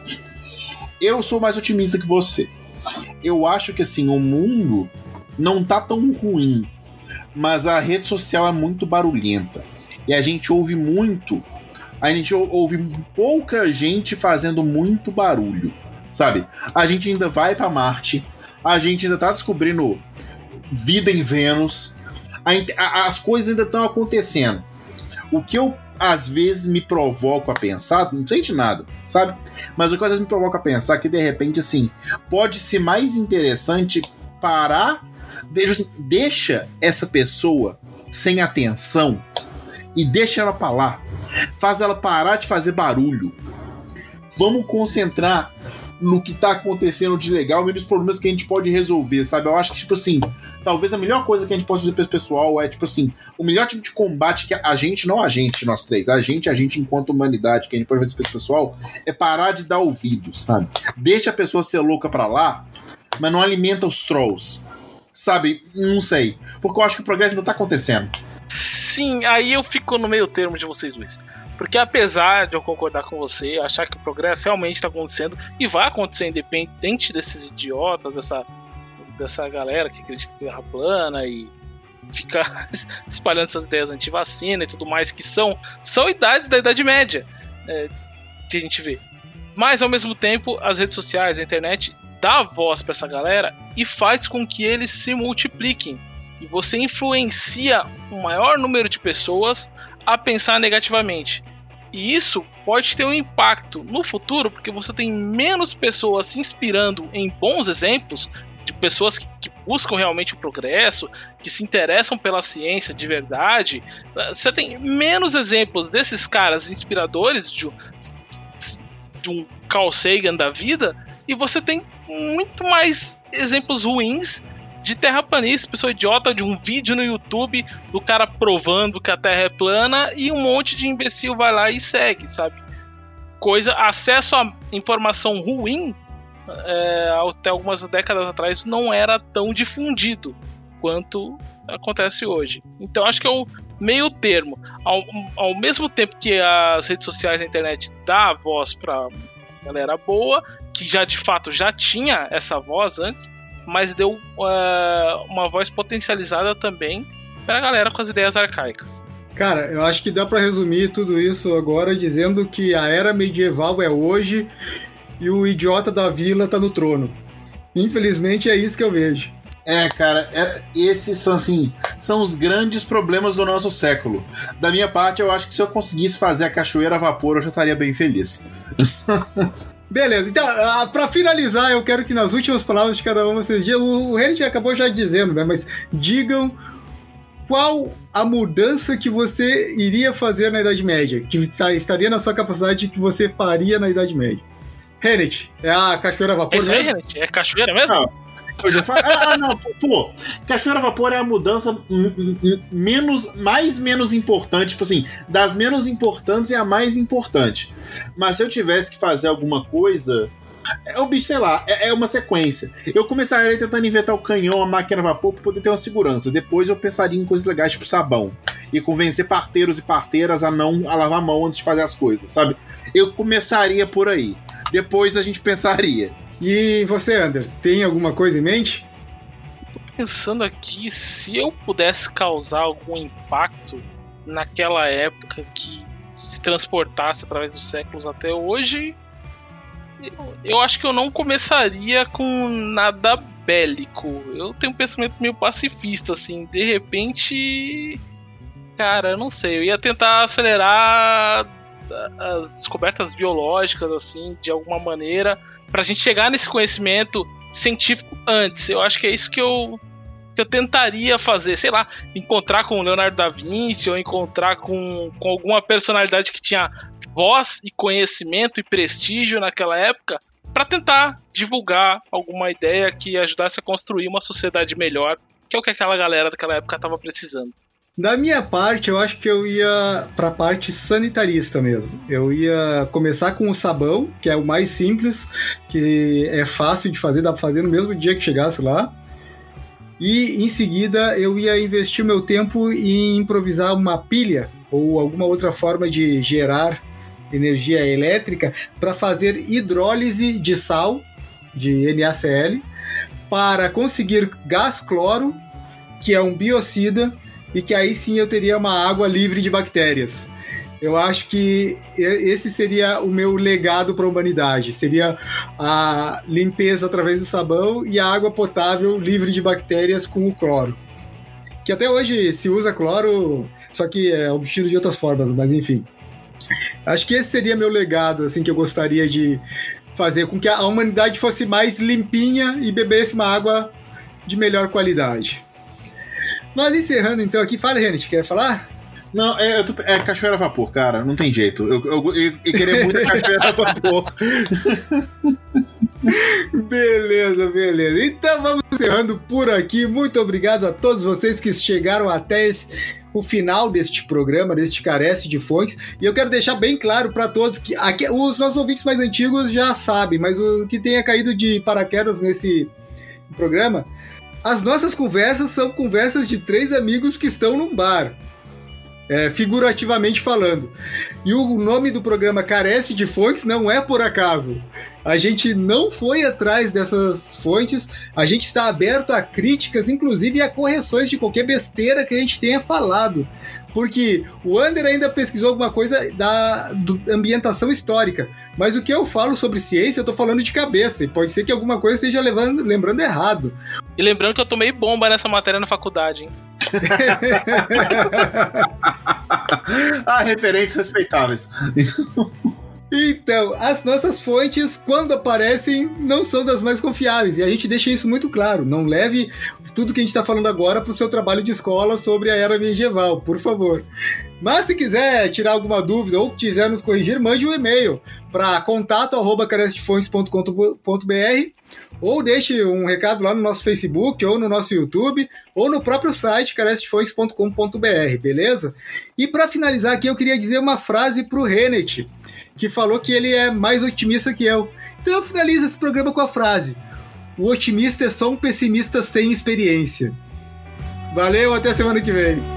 Eu sou mais otimista que você. Eu acho que assim, o mundo não tá tão ruim, mas a rede social é muito barulhenta. E a gente ouve muito, a gente ouve pouca gente fazendo muito barulho, sabe? A gente ainda vai pra Marte, a gente ainda tá descobrindo vida em Vênus, a, as coisas ainda estão acontecendo. O que eu às vezes me provoco a pensar, não sei de nada, sabe? Mas o que às vezes me provoca a pensar é que de repente, assim, pode ser mais interessante parar, deixa, deixa essa pessoa sem atenção e deixa ela pra lá. Faz ela parar de fazer barulho. Vamos concentrar no que tá acontecendo de legal e nos problemas que a gente pode resolver, sabe? Eu acho que, tipo assim, talvez a melhor coisa que a gente pode fazer pra esse pessoal é, tipo assim, o melhor tipo de combate que a gente, não a gente, nós três, a gente, a gente enquanto humanidade, que a gente pode fazer pra esse pessoal, é parar de dar ouvidos, sabe? Deixa a pessoa ser louca pra lá, mas não alimenta os trolls, sabe? Não sei. Porque eu acho que o progresso ainda tá acontecendo. assim, aí eu fico no meio termo de vocês dois. Porque apesar de eu concordar com você, achar que o progresso realmente está acontecendo e vai acontecer independente desses idiotas, dessa, dessa galera que acredita em terra plana e fica espalhando essas ideias anti-vacina e tudo mais, que são, são idades da Idade Média, é, que a gente vê. Mas ao mesmo tempo, as redes sociais, a internet dá voz para essa galera e faz com que eles se multipliquem. E você influencia um maior número de pessoas a pensar negativamente. E isso pode ter um impacto no futuro, porque você tem menos pessoas se inspirando em bons exemplos, de pessoas que, que buscam realmente o progresso, que se interessam pela ciência de verdade. Você tem menos exemplos desses caras inspiradores, de, de um Carl Sagan da vida, e você tem muito mais exemplos ruins de terraplanista, pessoa idiota, de um vídeo no YouTube do cara provando que a Terra é plana e um monte de imbecil vai lá e segue, sabe? Coisa, acesso a informação ruim, é, até algumas décadas atrás não era tão difundido quanto acontece hoje. Então acho que é o meio termo. Ao, ao mesmo tempo que as redes sociais e a internet dá voz pra galera boa, que já de fato já tinha essa voz antes, mas deu uh, uma voz potencializada também para a galera com as ideias arcaicas. Cara, eu acho que dá para resumir tudo isso agora dizendo que a era medieval é hoje e o idiota da vila tá no trono. Infelizmente é isso que eu vejo. É, cara, é, esses são assim, são os grandes problemas do nosso século. Da minha parte, eu acho que se eu conseguisse fazer a cachoeira a vapor, eu já estaria bem feliz. Beleza, então, pra finalizar, eu quero que nas últimas palavras de cada um vocês digam, o Renan acabou já dizendo, né, mas digam qual a mudança que você iria fazer na Idade Média, que estaria na sua capacidade, que você faria na Idade Média. Renan, é a cachoeira a vapor é isso mesmo? aí, Renan? É cachoeira mesmo? Não. Eu já falei, ah, ah, não, pô, cachoeira a vapor é a mudança menos, mais menos importante, tipo assim, das menos importantes é a mais importante. Mas se eu tivesse que fazer alguma coisa, é o bicho, sei lá, é, é uma sequência. Eu começaria tentando inventar o canhão, a máquina a vapor, pra poder ter uma segurança. Depois eu pensaria em coisas legais, tipo sabão. E convencer parteiros e parteiras a não a lavar a mão antes de fazer as coisas, sabe? Eu começaria por aí. Depois a gente pensaria. E você, Ander, tem alguma coisa em mente? Tô pensando aqui, se eu pudesse causar algum impacto naquela época que se transportasse através dos séculos até hoje, eu, eu acho que eu não começaria com nada bélico. Eu tenho um pensamento meio pacifista, assim. De repente, cara, eu não sei, eu ia tentar acelerar as descobertas biológicas, assim, de alguma maneira, pra gente chegar nesse conhecimento científico antes. Eu acho que é isso que eu, que eu tentaria fazer, sei lá, encontrar com o Leonardo da Vinci ou encontrar com, com alguma personalidade que tinha voz e conhecimento e prestígio naquela época, para tentar divulgar alguma ideia que ajudasse a construir uma sociedade melhor, que é o que aquela galera daquela época estava precisando. Da minha parte, eu acho que eu ia pra parte sanitarista mesmo. Eu ia começar com o sabão, que é o mais simples, que é fácil de fazer, dá pra fazer no mesmo dia que chegasse lá. E em seguida eu ia investir o meu tempo em improvisar uma pilha ou alguma outra forma de gerar energia elétrica para fazer hidrólise de sal, de N A C L, para conseguir gás cloro, que é um biocida, e que aí sim eu teria uma água livre de bactérias. Eu acho que esse seria o meu legado para a humanidade. Seria a limpeza através do sabão e a água potável livre de bactérias com o cloro. Que até hoje se usa cloro, só que é obtido de outras formas, mas enfim. Acho que esse seria meu legado, assim, que eu gostaria de fazer com que a humanidade fosse mais limpinha e bebesse uma água de melhor qualidade. Nós encerrando então aqui. Fala, Renate, quer falar? Não, é, eu tô, é cachoeira a vapor, cara, não tem jeito. Eu, eu, eu, eu queria muito cachoeira a vapor. Beleza, beleza. Então vamos encerrando por aqui. Muito obrigado a todos vocês que chegaram até esse, o final deste programa, deste Carece de Fontes. E eu quero deixar bem claro para todos que aqui, os nossos ouvintes mais antigos já sabem, mas o que tenha caído de paraquedas nesse programa, as nossas conversas são conversas de três amigos que estão num bar. é, figurativamente falando. E o nome do programa carece de fontes não é por acaso. A gente não foi atrás dessas fontes, a gente está aberto a críticas, inclusive a correções de qualquer besteira que a gente tenha falado. Porque o Ander ainda pesquisou alguma coisa da do, ambientação histórica, mas o que eu falo sobre ciência eu tô falando de cabeça, e pode ser que alguma coisa esteja levando, lembrando errado. E lembrando que eu tomei bomba nessa matéria na faculdade, hein? Ah, referências respeitáveis. Então, as nossas fontes, quando aparecem, não são das mais confiáveis. E a gente deixa isso muito claro. Não leve tudo que a gente está falando agora para o seu trabalho de escola sobre a era medieval, por favor. Mas se quiser tirar alguma dúvida ou quiser nos corrigir, mande um e-mail para contato arroba carestefontes ponto com ponto b r ou deixe um recado lá no nosso Facebook, ou no nosso YouTube, ou no próprio site carestefontes ponto com ponto b r, beleza? E para finalizar aqui, eu queria dizer uma frase para o Renet, que falou que ele é mais otimista que eu. Então eu finalizo esse programa com a frase: o otimista é só um pessimista sem experiência. Valeu, até semana que vem.